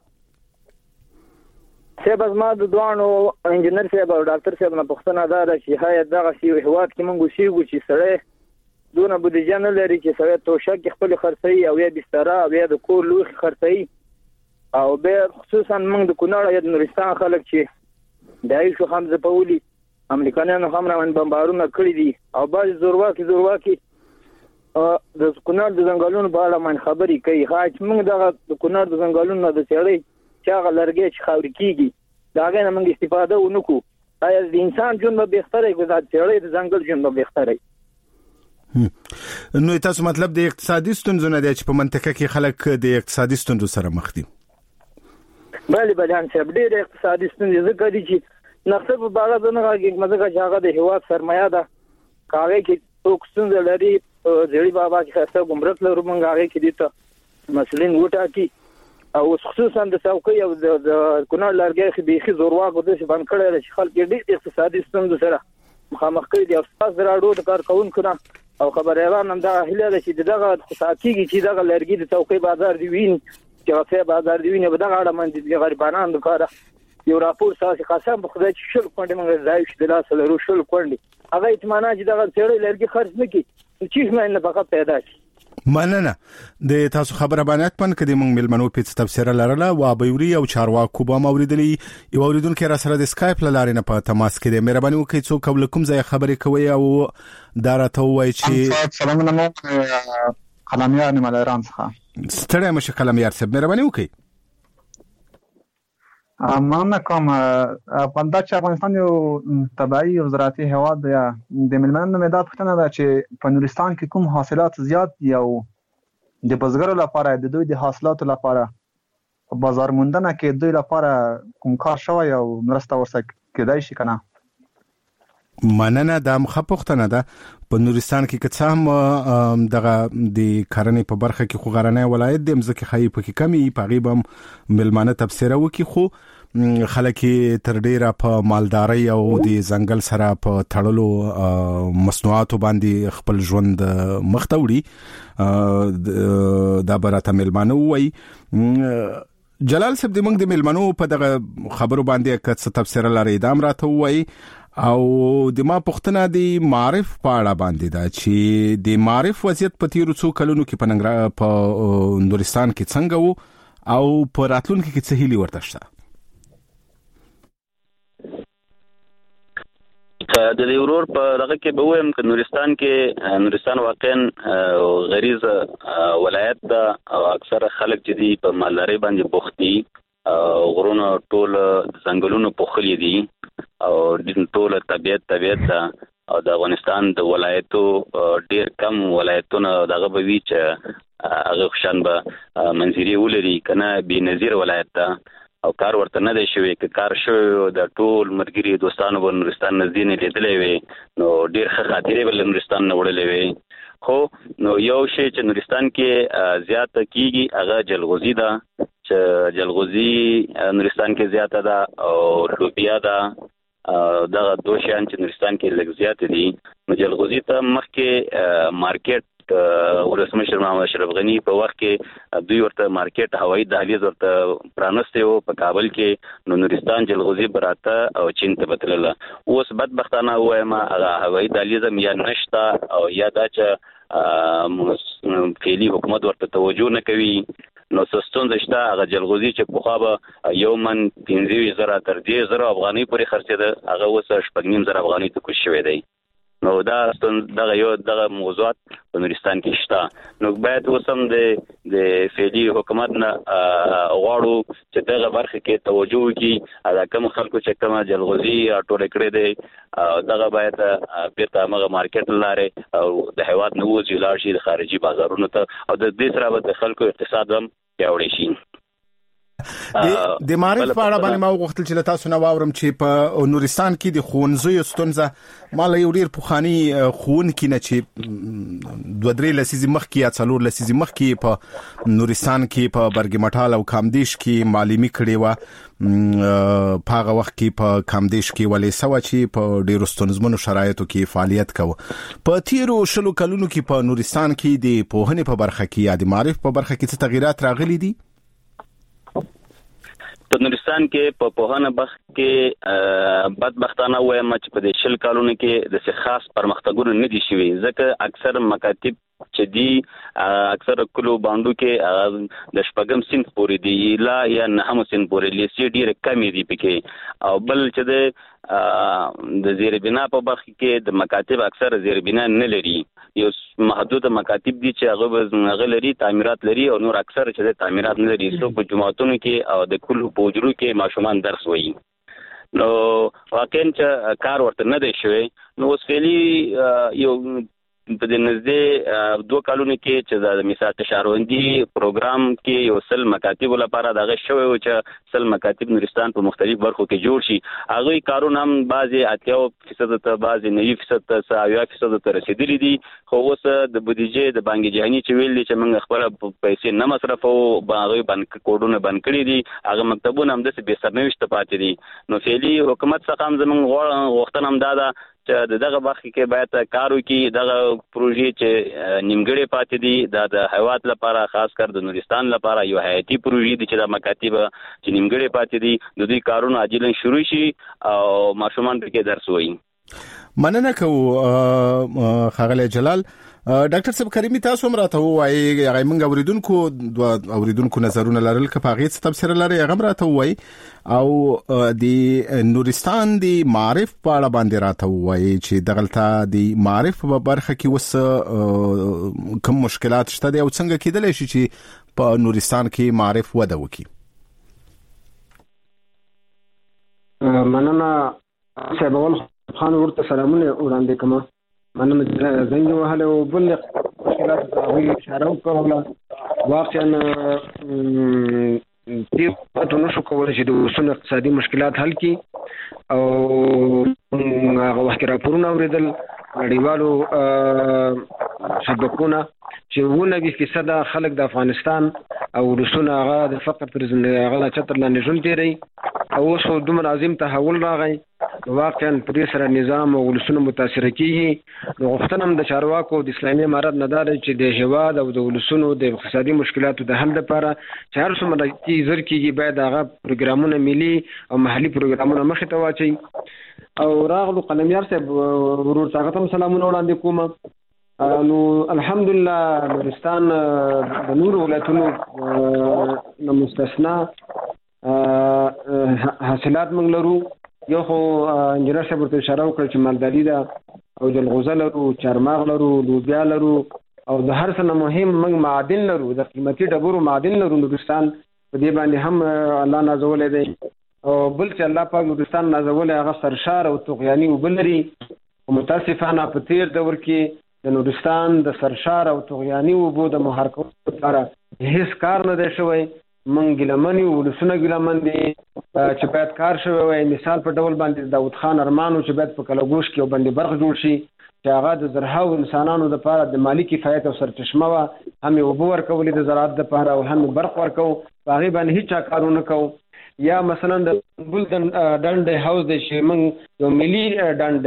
I: صاحب زما د دوانو انجنیر صاحب او ډاکټر صاحب نه پوښتنه ده چې هاي دغه سی هواد کې مونږ شيګو چې سره دونه بودیجه نه لري چې سوي توشک خپل خرڅي او یا بستر او یا د کور لوخ خرڅي او به خصوصا موږ د کونړ یا د نورستان خلک چې دای شو حمزه پولی امریکایانو هم راوند بمبارونه کړی دي او باز زورواکي زورواکي د کونړ د ځنګلونو په اړه من خبري کوي خاص موږ د کونړ د ځنګلونو د چړې چې هغه لرګي چې خاوري کیږي دا غنه موږ استفاده ونکو آیا د انسان ژوند به بهتره وي د چړې د ځنګل ژوند به بهتره وي
C: نو تاسو مطلب د اقتصادي ستونزو نه دی چې په منطقه کې خلک د اقتصادي ستونزو سره مخ دي
I: بله بله ان څه ډېر اقتصادي ستونزې ذکر دي چې نقصه په بالا د نه راګي مزه چې هغه د هوا سرمایه ده کاغه کې څوک ستونزې لري ځړي بابا چې خاصه ګمرک لرو مونږ هغه کې دي ته مثلا وټا کې او خصوصا د څوکۍ او د کونړ لارګي خې بيخي زورواکو د څه باندې کړل چې خلک ډېر اقتصادي ستونزو سره مخامخ کړي دي او تاسو راډو د کارکونکو نه او خبريالان هم دا هله ده چې دغه خصاصيږي چې دغه لرګي د څوکۍ بازار دی وین چې هغه بازار دی وین به دغه اړه من دي غریبانو د کار یو راپور ساسي قسم په خدای چې شل کوندې موږ ځای شو د لاس له شل کوندې هغه اطمینان چې دغه چیرې لرګي خرڅ نکي چې مې نه فقط پیدا شي
C: مننه د تاسو خبره باندې پن کدي موږ ملمنو په تفسیر لرله او بيوري او چارواکو به موریدلی یو اوریدونکو را سره د اسکایپ لارې نه په تماس کې د مهرباني وکړئ څوک ولکم ځای خبرې کوي او دارته وای چې
J: سلام علیکم قلمیار نیمه ایران څخه
C: ستړی مشه قلمیار صاحب مهرباني وکړئ
J: مننه کوم افغانستان چې افغانستان یو طبيعي او زراعتي هیواد دی د ملمنو مداد پښتنه ده چې په نورستان کې کوم حاصلات زیات دي او د بزګرو لپاره د دوی د حاصلاتو لپاره په بازار موندنه کې دوی لپاره کوم کار شوی او مرسته ورسره کېدای شي کنه
C: مننه د مخپختنه ده په نورستان کې که هم دغه د کرنې په برخه کې خو غرنۍ ولایت د مزکه خای په کې کمی په غیبم ملمانه تفسیر وکي خو خلک تر ډیره په مالداري او د ځنګل سره په تړلو مصنوعاتو باندې خپل ژوند مختوري دا برته ملمانه وای جلال صاحب د موږ د ملمنو په دغه خبرو باندې که تفسیر لري دام راته وای او د ما پښتنه د معرف په اړه باندې دا چې د معرف وضعیت په تیرو څو کلونو کې په ننګرهار په نورستان کې څنګه وو او په راتلونکي کې څه هیلې ورته شته
E: د دې ورور په دغه کې به وایم چې نورستان کې نورستان واقعا غریز ولایت ده او اکثر خلک چې دي په مالداري باندې بوختي غرونه ټول ځنګلونو پوخلي دي او د ټول طبيعت طبيعت ده او د افغانستان د ولایتو ډیر کم ولایتونه دغه به وی چې هغه شان به منځري ولري کنه به نظیر ولایت ده او کار ورته نه دی شوی که کار شوی د ټول مرګري دوستانو په نورستان نزدین لیدلې وي نو ډیر ښه خاطرې بل نورستان نه وړلې وي خو نو یو شی چې نورستان کې زیات کیږي هغه جلغوزي ده چې جلغوزي نورستان کې زیاته ده او لوبیا ده دغه دوه شیان چې نورستان کې لږ زیات دي نو جلغوزي ته مخکې مارکیټ ولسمشر محمد اشرف غنی په وخت کې دوی ورته مارکیټ هوایي دهلیز ورته پرانسته و په کابل کې نو نورستان جلغوزي براته او چین ته بتلله. اوس بدبختانه وایم هغه هوایي دهلیز یا نشته او یا دا چې فعلي حکومت ورته توجه نه کوي. نو سستون دشته هغه جلغوزي چې په خو به یو من پنځه زره تر دې زره افغاني پورې خرڅېده هغه اوس شپږ نیم زره افغاني ته کوش شوی دی. نو دا ستون دغه یو دغه موضوعات په نورستان کې شته. نو باید اوس هم د د فعلي حکومت نه غواړو چې دغه برخه کې توجه وکړي. دا کوم خلکو چې کومه جلغوزي ټوله کړې دی دغه باید بیرته هغه مارکیټ لارې او د هیواد نه وځي لاړ شي د خارجي بازارونو ته او د دې سره به د خلکو اقتصاد هم پیاوړی شي.
C: د معرف په اړه باندې ما وغوښتل چې تاسو نو واورم چې په نورستان کې د خونځو ستونزه مال یو ډیر پوخانی خون کې نه چې دوه درې لسیزې مخ کې یا څلور لسیزې مخ کې په نورستان کې په برګمټال او کامدیش کې معلومي کړي و. په هغه وخت کې په کامدیش کې ولې سوا چې په ډیرو ستونزمنو شرایطو کې فعالیت کوي. په تیرو شلو کلونو کې په نورستان کې د پوهنې په برخه کې یا د معرف په برخه کې څه تغیرات راغلي دي؟
E: په نورستان کې په پوهنه بخ کې بدبختانه وایم چې په دې شل کالونو کې د څه خاص پرمختګونه نه دي شوي ځکه اکثر مکاتب چې دی اکثر کلو باندو کې د شپږم صنف پورې دی لا یا نهم صنف پورې لیسي ډیره کمی دي پکې او بل چې د د زیر بنا په برخه کې د مکاتب اکثر زیر بنا نه لري. یو محدود مکاتب دي چې هغه هغه لري تعمیرات لري او نور اکثر چې د تعمیرات نه لري څو په جماعتونو کې او د کلو پوجرو کې ماشومان درس وایي. نو واقعا چې کار ورته نه دی شوی. نو اوس فعلي یو په دې نږدې دوه کالونو کې چې د میثاق شهروندي پروګرام کې یو سل مکاتب لپاره دغه شوی و چې سل مکاتب نورستان په مختلف برخو کې جوړ شي. هغه کارونه هم بعضي اتیا فیصد ته بعضي نوي فیصد ته اویا فیصد ته رسیدلي دي. خو اوس د بودیجې د بانک جهاني چې ویل دي چې موږ خپل پیسې نه مصرفو هغه بانک کوډونه بند کړی دي هغه مکتبونه هم د به سرنوشت پاتې دي. نو فعلي حکومت څخه هم زموږ غوښتنه هم دا چې دغه برخه کې باید کار وکړي. دغه پروژې چې نیمګړې پاتې دي دا د هیواد لپاره خاص کر د نورستان لپاره یو حیاتي پروژې دي چې د مکاتب چې نیمګړې پاتې دي د دوی کارونه عاجلا شروع شي او ماشومان پکې درس وایي.
C: مننه کوو خاغلی جلال. ډاکټر صاحب کریمي تاسو هم راته وایي هغه موږ اوریدونکو د اوریدونکو نظرونه لرل که په هغه څه تفسیر لري هغه راته وایي او د نورستان د معرف په اړه باندې راته وایي چې دغلته د معرف په برخه کې وس کوم مشکلات شته دي او څنګه کېدلی شي چې په نورستان کې معرف وده وکړي.
H: مننه صاحب اول خان ورته سلامونه وړاندې کوم. مننه زنګ وهله او بل مشکلات ته اشاره وکړه. واقعا دې په نشو کولای چې د وسونو اقتصادي مشکلات حل کړي او هغه وخت راپورونه اوریدل نړیوالو شبکونه چې ونوي فیصد خلک د افغانستان او روسونه هغه د فقر پر ځای هغه چتر لاندې ژوند تیری او اوس دومره عظیم تحول راغی. واقعا په دې سره نظام او ولسونه متاثر کیږي. نو غوښتنه هم د چارواکو د اسلامي امارت نه ده چې د هیواد او د ولسونو د اقتصادي مشکلاتو د حل لپاره چې هر څومره چې زر کیږي باید هغه پروګرامونه ملي او محلي پروګرامونه مخې ته واچي. او راغلو قلمیار صاحب ورور څنګه تم سلامونه وړاندې کوم. نو الحمدلله نورستان د نور ولایتونو نه مستثنا حاصلات موږ لرو. یو خو انجینر صاحب ورته اشاره وکړه چې مالداري ده او جلغوزه لرو چارماغ لرو لوبیا لرو او د هر څه نه مهم موږ معادن لرو د قیمتي ډبرو معادن لرو. نورستان په دې باندې هم الله نازولی دی او بل چې الله پاک نورستان نازولی هغه سرشار او طغیاني اوبه لري. متاسفانه په تیر دور کې د نورستان د سرشار او طغیاني اوبو د مهار کولو لپاره هیڅ کار نه دی شوی. من ګلمن یو ولسونه ګلمن دي چې باید کار شوی وای. مثال په ډول باندې داود خان ارمانو چې باید په کلوګوش کې باندې برخه جوړ شي چې هغه د زرهاو انسانانو لپاره د مالی کفایت او سرچشمه وا هم یو بور کولې د زراعت لپاره او هم برخه ورکو هغه باندې هیڅ کارونه کو. یا مثلا د بل دن ډنډ هاوس د شي من یو ملي ډنډ دی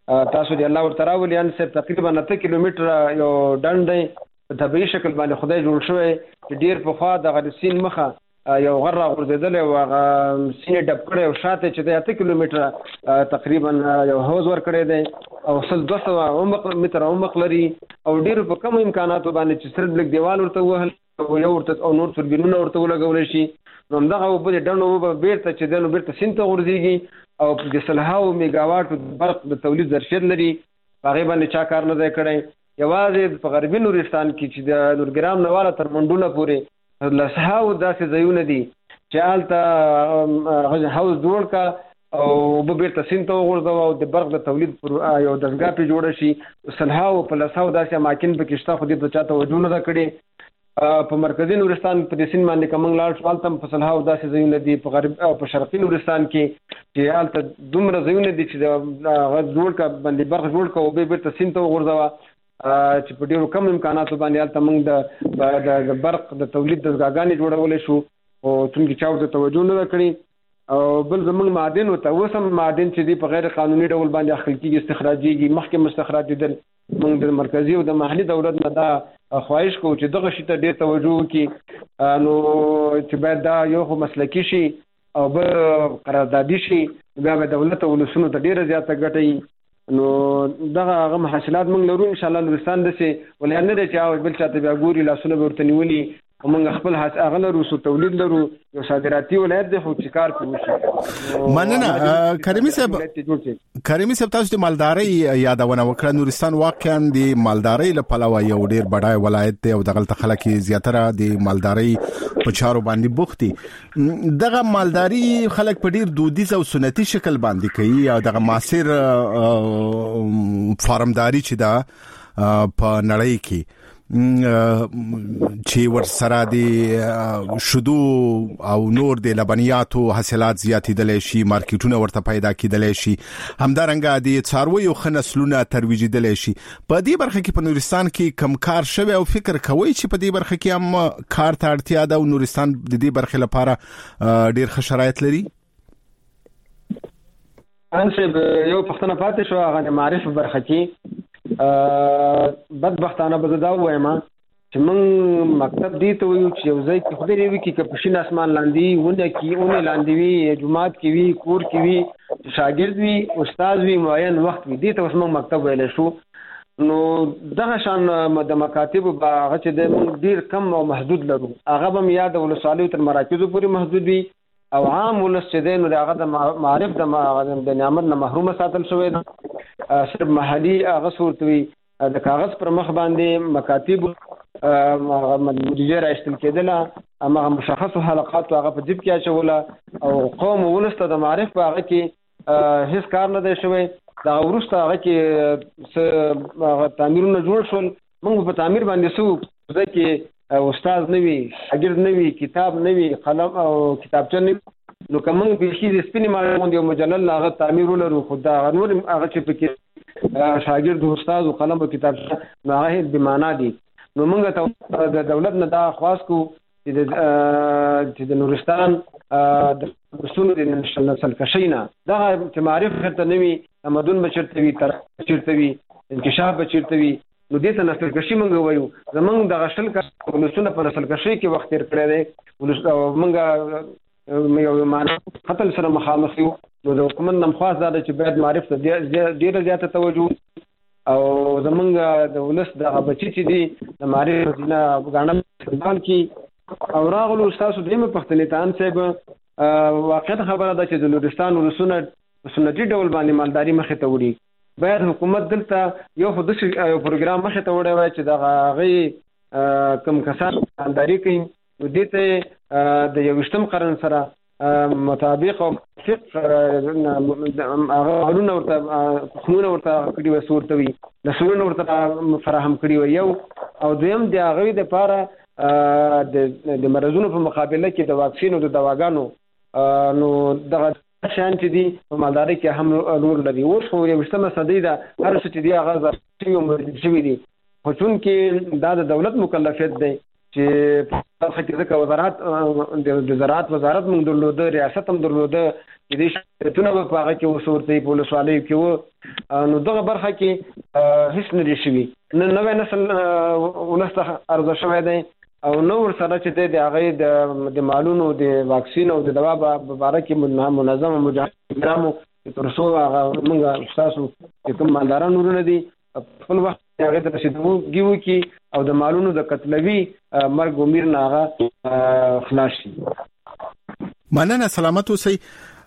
H: تاسو دی الله ورته راولي ان سه تقریبا اته کیلومتر یو ډنډ دی په طبيعي شکل باندې خدای جوړ شوی چې ډیر په خوا د سین مخه یو غره غورځېدل او سینې ډب کړی او شاته چې د اته کیلومتره تقریبا یو حوض ورکړی دی او سل دوه سوه عمق متره عمق لري او ډېرو په کمو امکاناتو باندې چې صرف لږ دیوال ورته ووهل او یو ورته او نور توربینونه ورته ولګولی شي نو همدغه اوبه د ډنډ اوبه به بېرته چې دی نو بېرته سیند ته غورځېږي او د سلهاوو میګاواټو برق د تولید ظرفیت لري په هغې باندې چا کار نه دی کړی یوازې په غربي نورستان کې چې د نورګرام نه واله تر منډونه پورې لسهاو داسې ځایونه دي چې هلته حوض جوړ کا او اوبه بېرته سیند ته وغورځوه او د برق د تولید پر یو دستګاه پرې جوړه شي سلهاو په لسهاو داسې اماکن پکې شته خو دې ته چا توجه نه ده کړې په مرکزي نورستان په دې سیند باندې که موږ لاړ شو هلته هم په سلهاو داسې ځایونه دي په غرب او په شرقي نورستان کې چې هلته دومره ځایونه دي چې هغه جوړ کا باندې برق جوړ کا اوبه بېرته سیند ته وغورځوه چې په ډېرو کم امکاناتو باندې هلته موږ د برق د تولید دستګاهګانې جوړولی شو خو څومره چا ورته توجه نه ده کړې او بل زموږ معادن ورته اوس هم معادن چې دي په غیر قانوني ډول باندې اخیستل کېږي استخراجېږي مخکې مستخراجېدل موږ د مرکزي او د محلي دولت نه دا خواهش کوو چې دغه شي ته ډېر توجه وکړي نو چې باید دا یو خو مسلکي شي او بل قراردادي شي بیا به دولت او ولسونو ته ډېره زیاته ګټه نو دغه هغه محصولات موږ لرو انشاءالله نورستان داسې ولې نه دی چې بل چاته بیا ګوري لاسونه به ورته نیولي او موږ خپل هغه لرو سو تولید لرو یو صادراتي ولایت دی خو چې کار پرې وشي
C: مننه کریمي صاحب کریمي صاحب تاسو د مالدارۍ یادونه وکړه نورستان واقعا د مالدارۍ له پلوه یو ډېر بډای ولایت دی او دغلته خلک زیاتره د مالدارۍ په چارو باندې بوخت دي دغه مالداري خلک په ډېر دودیز او سنتي شکل باندې کوي او دغه معاصر فارمداري چې دا په نړۍ کې چې ور سره د شودو او نور د لبنیاتو حاصلات زیاتېدلی شي مارکیټونه ورته پیدا کېدلی شي همدارنګه د څارویو ښه نسلونه ترویجېدلی شي په دې برخه کې په نورستان کې کم کار شوی او فکر کوئ چې په دې برخه کې هم کار ته اړتیا ده او نورستان د دې برخې لپاره ډېر ښه شرایط لري
H: انصب یو پښتنه پاتې شو هغه د معرف برخه کې بدبختانه به زه دا ووایم چې موږ مکتب دې ته وایو چې یو ځای کې خدای دې وکړي که په شین اسمان لاندې ونه کې ونې لاندې وي جومات کې وي کور کې وي شاګرد وي استاد وي معین وخت وي دې ته اوس موږ مکتب ویلی شو نو دغه شان د مکاتبو به هغه چې دی موږ ډېر کم او محدود لرو هغه به م یا د ولسوالیو تر مراکزو پورې محدود وي او عام ولس چې دی نو د هغه د معارف د نعمت نه محرومه ساتل شوی ده صرف محلي هغه صورت وي د کاغذ پر مخ باندې مکاتب مدیجه رایستل کېدله هماغه مشخصو حلقاتو هغه په جیب کې اچوله او قوم ولس ته د معارف په هغه کې هیڅ کار نه دی شوی د هغه وروسته هغه کې څه تعمیرونه جوړ شول موږ په تعمیر باندې څه ځای کې استاد نه وي شاګرد نه وي کتاب نه وي قلم او کتابچه نه وي نو که موږ بیخي د سپینې ماڼۍ غوندې یو مجلل هغه تعمیر ولرو خو دا نور هغه چې پکې شاګرد او استاد او قلم او کتابچه نو هغه هېڅ بېمعنا دي نو موږ ته د دولت نه دا خواست کوو چې د نورستان د اصولو د نسلکشۍ نه دغه چې معرف چېرته نه وي تمدن به چېرته وي ترقي چېرته وي انکشاف به چېرته وي نو دې ته نسلکشي موږ وایو زموږ دغه شل کسه ولسونه په نسلکشۍ کې وخت تېر کړی دی موږ یو معنا قتل سره مخامخ یو نو د حکومت نه خواست دا ده چې باید معرف ته ډېره زیاته توجه او زموږ د ولس دغه بچي چې دي د معرف نه ګاڼه استقبال کړي او راغلو ستاسو دویمه پوښتنې ته ان صاحب واقعیت خبره ده چې د نورستان ولسونه په سنتي ډول باندې مالداري مخې ته وړي باید حکومت دلته یو خو داسې یو پروګرام مخې ته وړی وای چې دغه هغې کوم کسان مالداري کوي نو دې ته د یوویشتم قرن سره مطابق او فق هغه حلونه ورته تخمونه ورته کړي وای څه ورته وي نسلونه ورته فراهم کړي وای یو او دویم د هغوی دپاره د مرضونو په مقابله کې د واکسین او د دواګانو نو دغه شان چې دي په مالدارۍ کې هم رول لري اوس خو یوویشتمه صدۍ ده هر څه چې دي هغه ضبط شوي او موجود شوي دي خو چونکې دا د دولت مکلفیت دی چې په حقیقت کې وزارت د زراعت وزارت موږ درلوده، ریاست هم درلوده، د دې شرکتونه په هغه کې وسورتي په ولسوالۍ کې وو. نو دغه برخه کې هیڅ نه دي شوي. نوی نسل ولسته ارزو شوی دی او نو ورسره چې د هغه د مالونو د واکسین او د دوا په اړه کې منظم مجاهدینو تر څو هغه موږ تاسو کوم مالداران ورونه دي خپل وخت هغه ته رسیدو کی او د مالونو د قتلوي مرګ امیر نه هغه خلاص شي.
C: مننه، سلامت اوسئ.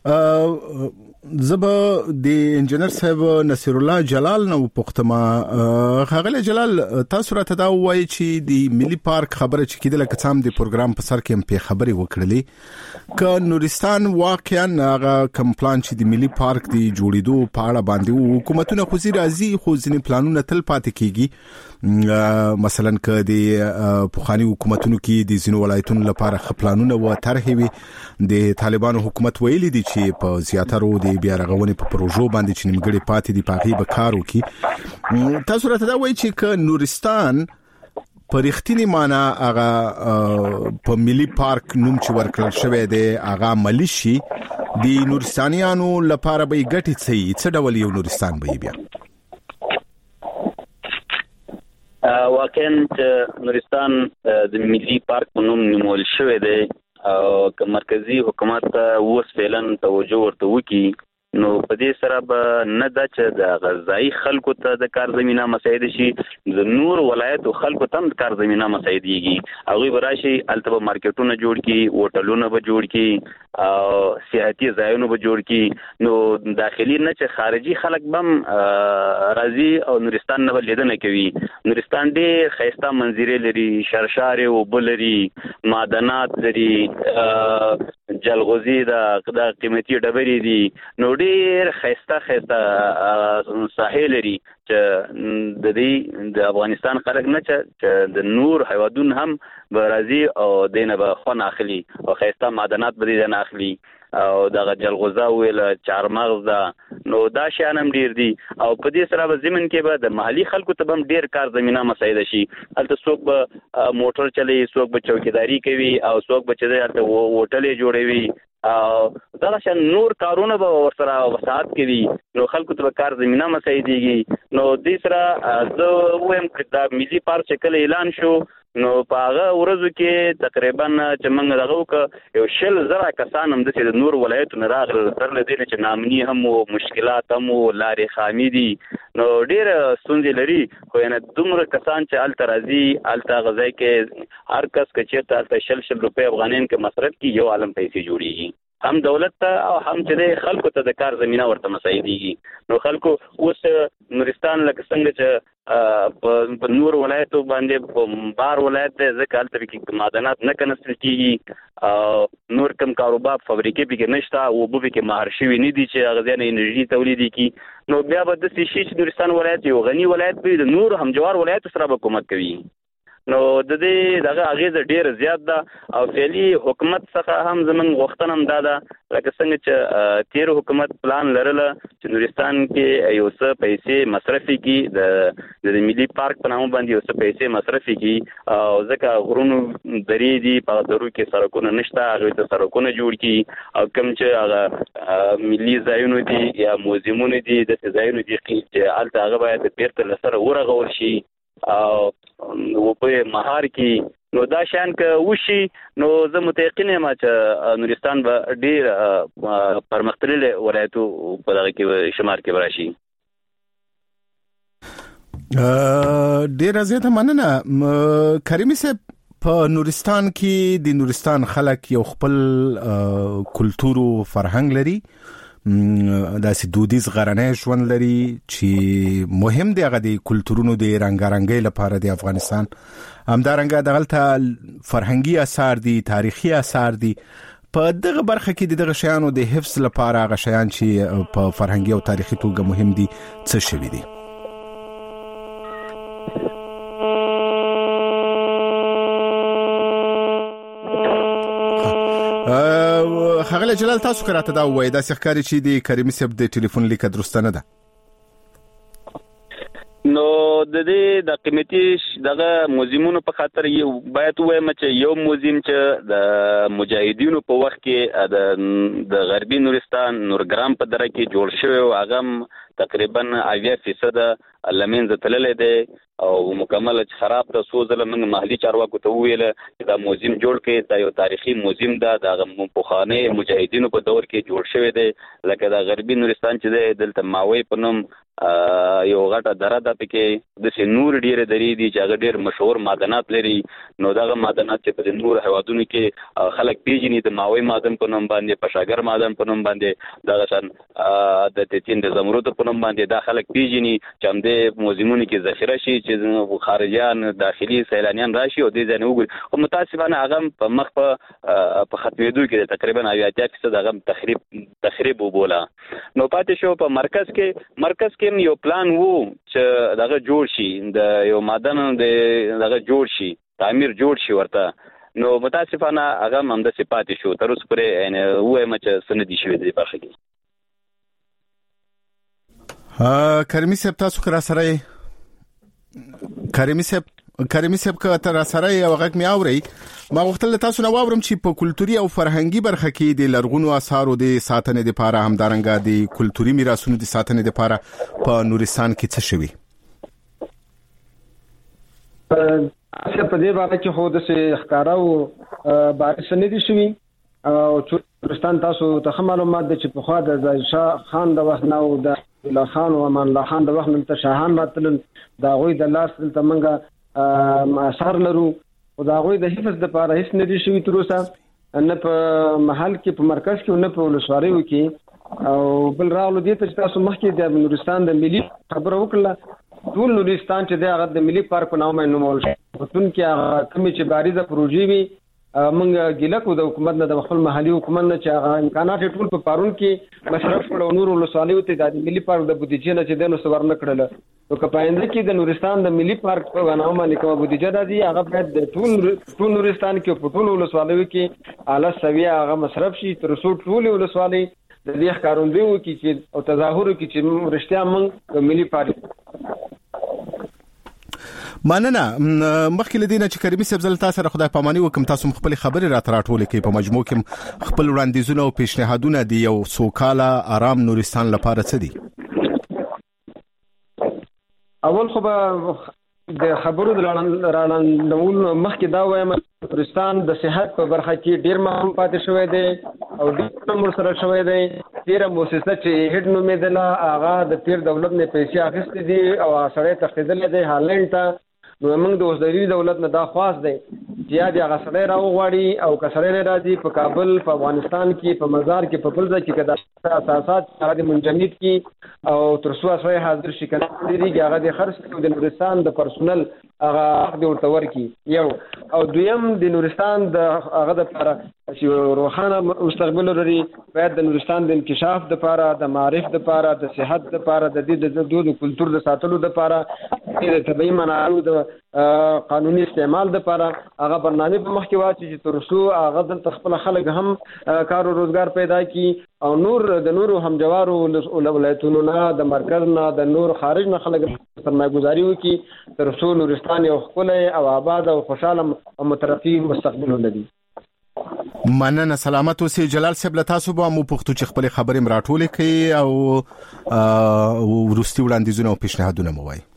C: زبا د انجنیر صاحب نصیر الله جلال نو پختما خغل جلال تاسو راته دا وایي چې د ملي پارک خبره چې کیدله کڅام د پروګرام په سر کې په خبري وکړلې ک نورستان واقعا هغه کم پلان چې د ملي پارک دی جوړېدو په اړه باندې حکومتونه خو زی راځي خو ځینې پلانونه تل پاتې کیږي. مثلا ک د پوخانی حکومتونو کې د زینو ولایتونو لپاره خپلانونه و طرحې وي د طالبانو حکومت ویلي دي چې په زیاترو د بیا رغونې په پروژو باندې چې نیمګړي پاتې دي پاغي به کار وکړي. تاسو راته دا وایي چې ک نورستان په رښتینی معنی هغه په ملي پارک نوم چې ورکړل شوی دی هغه عملی شي د نورستانیانو لپاره به ګټي څه څه ډول یو نورستان به بیا
E: واقعا نورستان د ملي پارک په نوم نیول شوی دی او که مرکزی حکومت اوس فعلا توجه ورته وکړي نو په دې سره به نه دا چې د غذایی خلکو ته د کار زمينه مساعد شي، د نور ولایتو خلکو ته د کار زمينه مساعدېږي. هغه به راشي الته مارکیټونه جوړ کړي، هوټلونه به جوړ کړي او سیاحتي ځایونه به جوړ کړي. نو داخلي نه چې خارجي خلک بم راځي او نورستان نه لیدنه کوي. نورستان ډېر ښایسته منظرې لري، شرشار او بلري، معدنات لري، جلغوزي د قیمتي ډبرې دي. نو ډېر خسته خسته ساحل لري چې د دې د افغانستان خلک نه چې د نور هیوادون هم برازي او دینه به خون اخلي او خسته معدنات به دې نه اخلي او د جلغوزا ویل چارمغز دا. نو دا شانم ډیر دي او په دې سره به زمين کې به د محلي خلکو ته هم ډیر کار زمينه مساعده شي. البته څوک به موټر چلی، څوک به چوکیداری کوي او څوک به چې البته هوټلې جوړوي او دا شان نور کارونه به ورسره وسات کوي. نو خلکو ته کار زمينه مساعدېږي. نو دې سره زه وایم چې دا ملي پارک چې کله اعلان شو نو په هغه ورځو کې تقریبا چې موږ دغه وک یو شل زره کسان هم د نور ولایتونو راغلل تر لدې چې نامني هم او مشکلات هم او لارې خامي دي. نو ډېر ستونزې لري خو نه دومره کسان چې الته راځي الته غځای کې هر کس چې ته شل شل روپۍ افغانین کې مصرف کی یو عالم پیسې جوړیږي. هم دولت ته او هم چې خلکو ته د کار زمينه ورته مساعدېږي. نو خلکو اوس نورستان لکه څنګه چې په نور ولایتو باندې په بار ولایت ځکه هلته کې معدنات نه کنستل کېږي او نور کم کاروبار فابریکې پکې نشته او اوبه پکې مهار شوي نه دي چې هغه ځای نه انرژي تولید کړي. نو بیا به داسې شي چې نورستان ولایت یو غني ولایت وي، د نور همجوار ولایتو سره به کومک کوي. نو د دې دغه اغیزه ډیره زیات ده او فعلی حکومت څخه هم زمون غوښتنه هم ده لکه څنګه چې تیر حکومت پلان لرله چې نورستان کې یو څه پیسې مصرفي کی د د ملي پارک په نامه باندې یو څه پیسې مصرفي کی او ځکه غرونو درې دي په درو کې سړکونه نشته، هغه ته سړکونه جوړ کی او کوم چې هغه ملي ځایونه دي یا موزیمونه دي د ځایونو دي چې الته هغه باید بیرته لسره ورغول شي او په مهار کې. نو دا شان که وشي نو زه متيقن یم چې نورستان به ډیر پرمختللي ولایتو په دغه کې شمار کې راشي.
C: ډیر زیاته مننه کریمي صاحب. په نورستان کې د نورستان خلک یو خپل کلتور او فرهنګ لري، داسې دودیز غرنۍ ژوند لري چې مهم دی هغه د کلتورونو د رنګارنګۍ لپاره د افغانستان. همدارنګه دغلته فرهنګي آثار دي، تاریخي آثار دي. په دغه برخه کې د دغه شیانو د حفظ لپاره هغه شیان چې په فرهنګي او تاریخي توګه مهم دي څه شوي دي؟ خغل جلال تاسو کراته دا وای دا ښکاری چې د کریمي صاحب د ټلیفون لیک درسته نه ده.
E: نو د دې د قیمتي دغه موزیمونو په خاطر یو باید وایم چې یو موزیم چې د مجاهدینو په وخت کې د د غربي نورستان نورګرام په دره کې جوړ شوی او هغه تقریبا اویا فیصد لمنځه تللی دی او مکمل خراب ته څو ځله موږ محلي چارواکو ته وویل چې دا موزیم جوړ کړي دا یو تاریخي موزیم ده د هغه پخواني مجاهدینو په دور کې جوړ شوی دی لکه د غربي نورستان چې دی دلته ماوی په نوم یو غټه دره ده پکې داسې نور ډېرې درې دي چې هغه ډېر مشهور معدنات لري نو دغه معدنات چې په نور هیوادونو کې خلک پیژني د ماوی معدن په نوم باندې پشاګر معدن په نوم باندې دغه شان د تیتین د زمرد په نوم باندې دا خلک پیژني چې هم د موزیمونو کې ذخیره شي چې خارجيان داخلي سیلانیان راشي او دې ځای نه وګوري خو متاسفانه هغه په مخ په په ختمېدو کې تقریبا اویا فیصد هغه تخریب تخریب وبوله نو پاتې شو په مرکز کې مرکز کې یو پلان وو چې دغه جوړ شي د یو معدن د دغه جوړ شي تعمیر جوړ شي ورته نو متاسفانه هغه هم د صفات شو تر اوسه پورې یعنی وای مچ سندې شوې دی په خګي
C: ها کریمي صاحب تاسو کرا سره کریمي صاحب کریمي صاحب که تر سره یو غږ می اوري ما غوښتل تاسو نو واورم چې په کلتوري او فرهنګي برخه کې د لرغونو آثارو د ساتنې لپاره همدارنګه د کلتوري میراثونو د ساتنې لپاره په نورستان کې څه شوي
H: چې په دې باندې چې خو د ښکارو بارش نه دي شوي او چې نورستان تاسو ته معلومات د چې په خوا د ځای خان د وخت نو د الله خان او امان الله خان د وخت نن ته شاهان راتلل دا غوي د لاس ته منګه اثر لرو او دا غوي د حفظ د لپاره هیڅ نه دي شوي تر اوسه نه په محل کې په مرکز کې نه په ولسواریو کې او بل راغلو دي چې تاسو مخکې د نورستان د ملي خبره وکړه ټول نورستان چې د هغه د ملي پارک په نامه نومول شي وتون کې هغه کمی چې باريزه پروژې وي موږ ګیله کو د حکومت نه د خپل محلي حکومت نه چې هغه امکانات ټول په پارون کې مصرف کړو نور ولسوالیو ته د ملي پارک د بودیجې نه چې د نو سور نه کړل او کپاینده کې د نورستان د ملي پارک په نامه باندې کومه بودیجه ده دي هغه باید د ټول ټول نورستان کې په ټول ولسوالیو کې اعلی سویه هغه مصرف شي تر څو ټول ولسوالۍ د دې ښکارندوی کې چې او تظاهر کې چې رښتیا موږ د ملي پارک
C: مننه مخکې لدینه چې کریمي صاحب زل تاسو سره خدای پاماني وکم تاسو خپل خبرې را تراټول کې په مجموع کې خپل وړاندیزونه او پیشنهادونه دی یو سوکاله آرام نورستان لپاره څه دي
H: اول خو د خبرو د راړاندول مخکې دا وایم نورستان د صحت په برخه کې ډیر مهم پاتې شوی دی او ډیر نمبر سره شوی دی تیره موسسه چې هډ نومېدله هغه د تیر دولت نه پیسې اخیستې دي او سړی تښتېدلی دی هالند ته نو موږ د اوسدري دولت نه دا خواست دی چې یا د هغه سړی راوغواړي او که سړی نه راځي په کابل په افغانستان کې په مزار کې په بل ځای کې که د اساسات هغه د منجمد کې او تر څو سړی حاضر شي که نه حاضرېږي هغه د خرڅ کړي د نورستان د پرسونل هغه حق دې ورته ورکړي یو او دویم د نورستان د هغه دپاره چې روښانه مستقبل لري باید د نورستان د انکشاف دپاره د معارف دپاره د صحت دپاره د دې د دود کلتور د ساتلو دپاره د طبیعي منابعو د قانوني استعمال دپاره هغه برنامه په مخ کې واچي چې تر څو هغه دلته خپل خلک هم کار او روزګار پیدا کړي او نور د نورو همجوارو ولایتونو نه د مرکز نه د نور خارج نه خلک سرمایه‌ګذاري وکړي تر څو نورستان یو ښکلی او آباد او خوشحاله او مترقي مستقبل ولري
C: مننه سلامت اوسئ جلال صاحب له تاسو به مو پوښتو چې خپل خبرې مراټولې کړي او وروستي وړاندیزونه او پیشنهادونه مو وایي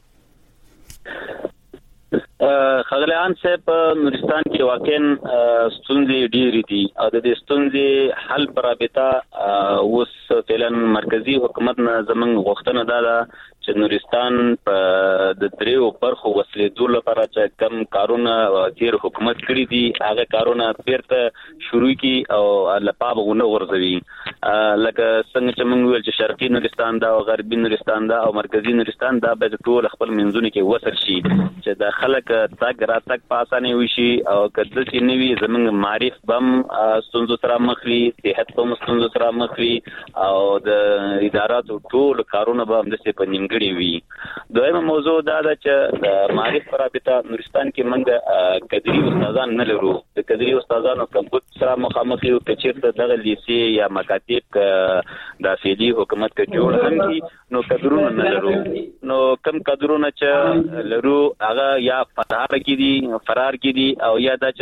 E: خغلیان صاحب نورستان کې واقعا ستونزې ډېرې دي او د دې ستونزې حل پر رابطه اوس فعلا مرکزی حکومت نه زموږ غوښتنه ده چې نورستان په د دریو برخو وسلېدو لپاره چې کم کارونه تیر حکومت کړي دي هغه کارونه بیرته شروع کړي او لپاره ونه ورځوي لکه څنګه چې موږ ویل چې شرقي نورستان دا او غربي نورستان دا او مرکزی نورستان دا به ټول خپل منځونه کې وسر شي چې د خلک تاګ را تاګ پاسانه وشي او کله چې نوی زمونږ معرف بم ستونزو سره مخ وي صحت په ستونزو سره مخ وي او د اداراتو ټول کارونه به هم د په نیمګړي کړی وي. دویمه موضوع دا ده چې د معارف پر رابطه نورستان کې موږ قدري استادان نه لرو. د قدري استادانو کمبود سره مخامخ یو کچیرته دغه لیسې یا مکاتب د فعلی حکومت کې جوړ هم دي نو قدرونه نه لرو. نو کم قدرونه چې لرو هغه یا فرار کې دي فرار کې دي او یا دا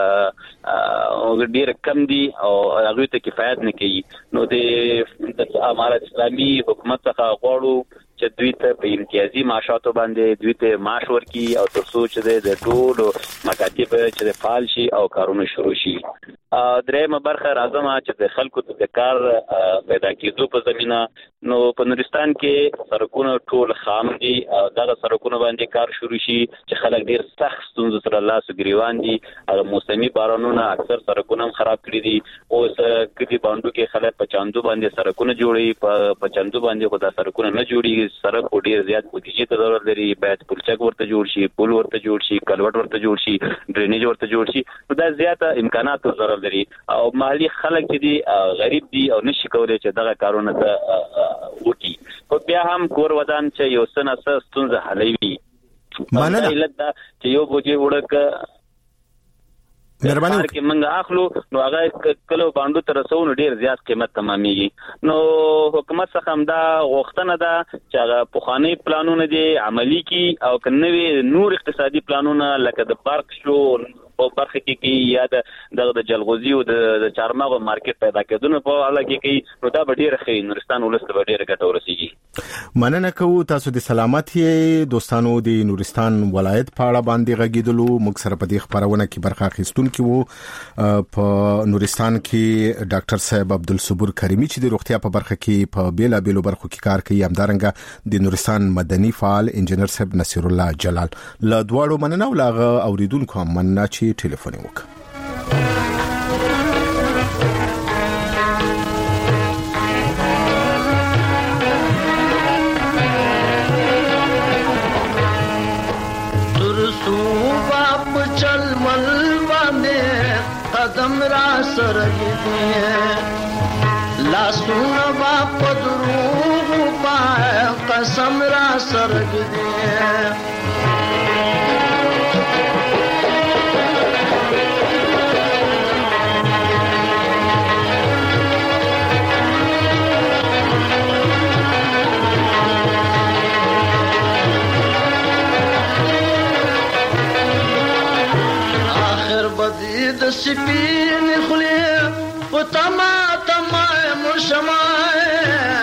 E: چې ډیر کم دي او هغه ته کفایت نه کوي. نو د امارت اسلامي حکومت څخه غواړو چې دوی ته په امتیازي معاشاتو باندې دوی ته معاش ورکړي او تر څو چې د ټولو مکاتب چې فعال شي او کارونه شروع شي. درېمه برخه راځم چې د خلکو د کار پیدا کېدو په زمينه نو په نورستان کې سرکونه ټول خام دي او دغه سرکونه باندې کار شروع شي چې خلک ډیر سخت ستونزو سره لاس ګریوان دي. هغه موسمي بارانونه اکثر سرکونه خراب کړي دي. اوس کدي باندې کې خلک په چاندو باندې سرکونه جوړي په چاندو باندې خو دا سرکونه نه جوړي. سرک ډیر زیات بودیجې ته ضرورت لري. باید پلچک ورته جوړ شي, پل ورته جوړ شي, کلوټ ورته جوړ شي, ډرینیج ورته جوړ شي. نو دا زیاته امکانات ضرورت لري او محلي خلک چې دي غریب دي او نشي کولای چې دغه کارونه ته وکړي. خو بیا هم کور ودان چې یو څه نه څه ستونزه حلوي.
C: مننه
E: علت دا چې یو بوجي وړک
C: مهرباني
E: کې منګه اخلو نو هغه کلو باندې تر څو نو ډیر زیات قیمت تمامېږي. نو حکومت څخه هم دا غوښتنه ده چې هغه پخوانی پلانونه دي عملی کی او کنوي نور اقتصادي پلانونه لکه د پارک شو په برخه کې کې یا د د جلغوزي او د چارمغو مارکیټ پیدا کېدونه په اړه کې کې نو دا به ډیر ښه نورستان ولست به ډیر ګټه ورسیږي.
C: مننه کوو تاسو د سلامتی دوستانو د نورستان ولایت په اړه باندې غږیدلو. موږ سره په دې خبرونه کې برخه اخیستون کې وو. په نورستان کې ډاکټر صاحب عبدالصبور کریمی چې د روغتیا په برخه کې په بیلا بیلو برخو کې کار کوي, همدارنګه د نورستان مدني فعال انجنیر صاحب نصیر الله جلال. له دواړو مننه او لاغه اوریدونکو هم مننه چې ټلیفون وکړه.
K: قدم را سرگی لا سونا باپ دروغ پائے قسم را سرگی د سپین خلی و تما تما مشمای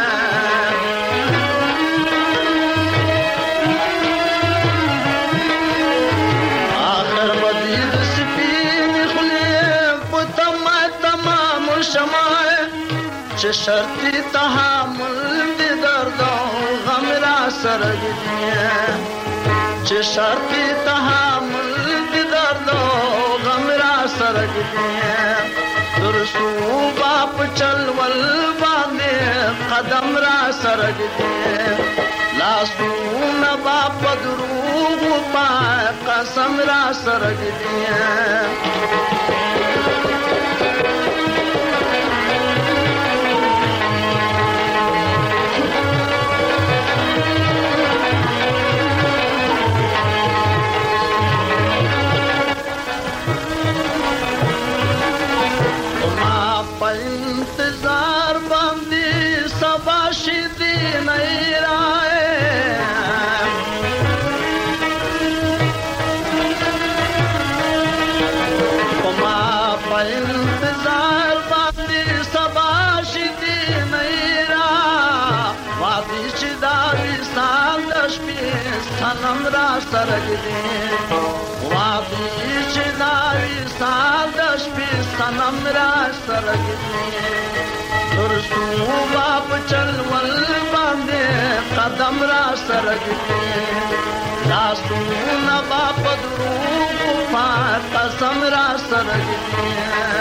K: آخر بدی د سپین خلی و تما تما مشمای چه شرطی تحمل دی درد و غم را سرگی چه شرطی تحمل دی درد و سرگ درسو باپ چلول باندې قدم را سرگ لاسو نا باپ دروغ پای قسم را سرگ इंतजार बंदी सबाशिदी नहीं राए कमा पर इंतजार बंदी सबाशिदी नहीं रा वादी शिदारी सांगश पे सनम रा सरग दे वादी शिदारी सांगश पे सनम रा सरग درسو باپ چلول باندې قدم را سرگ لاسو نا باپ دروغ پا قسم را سرگ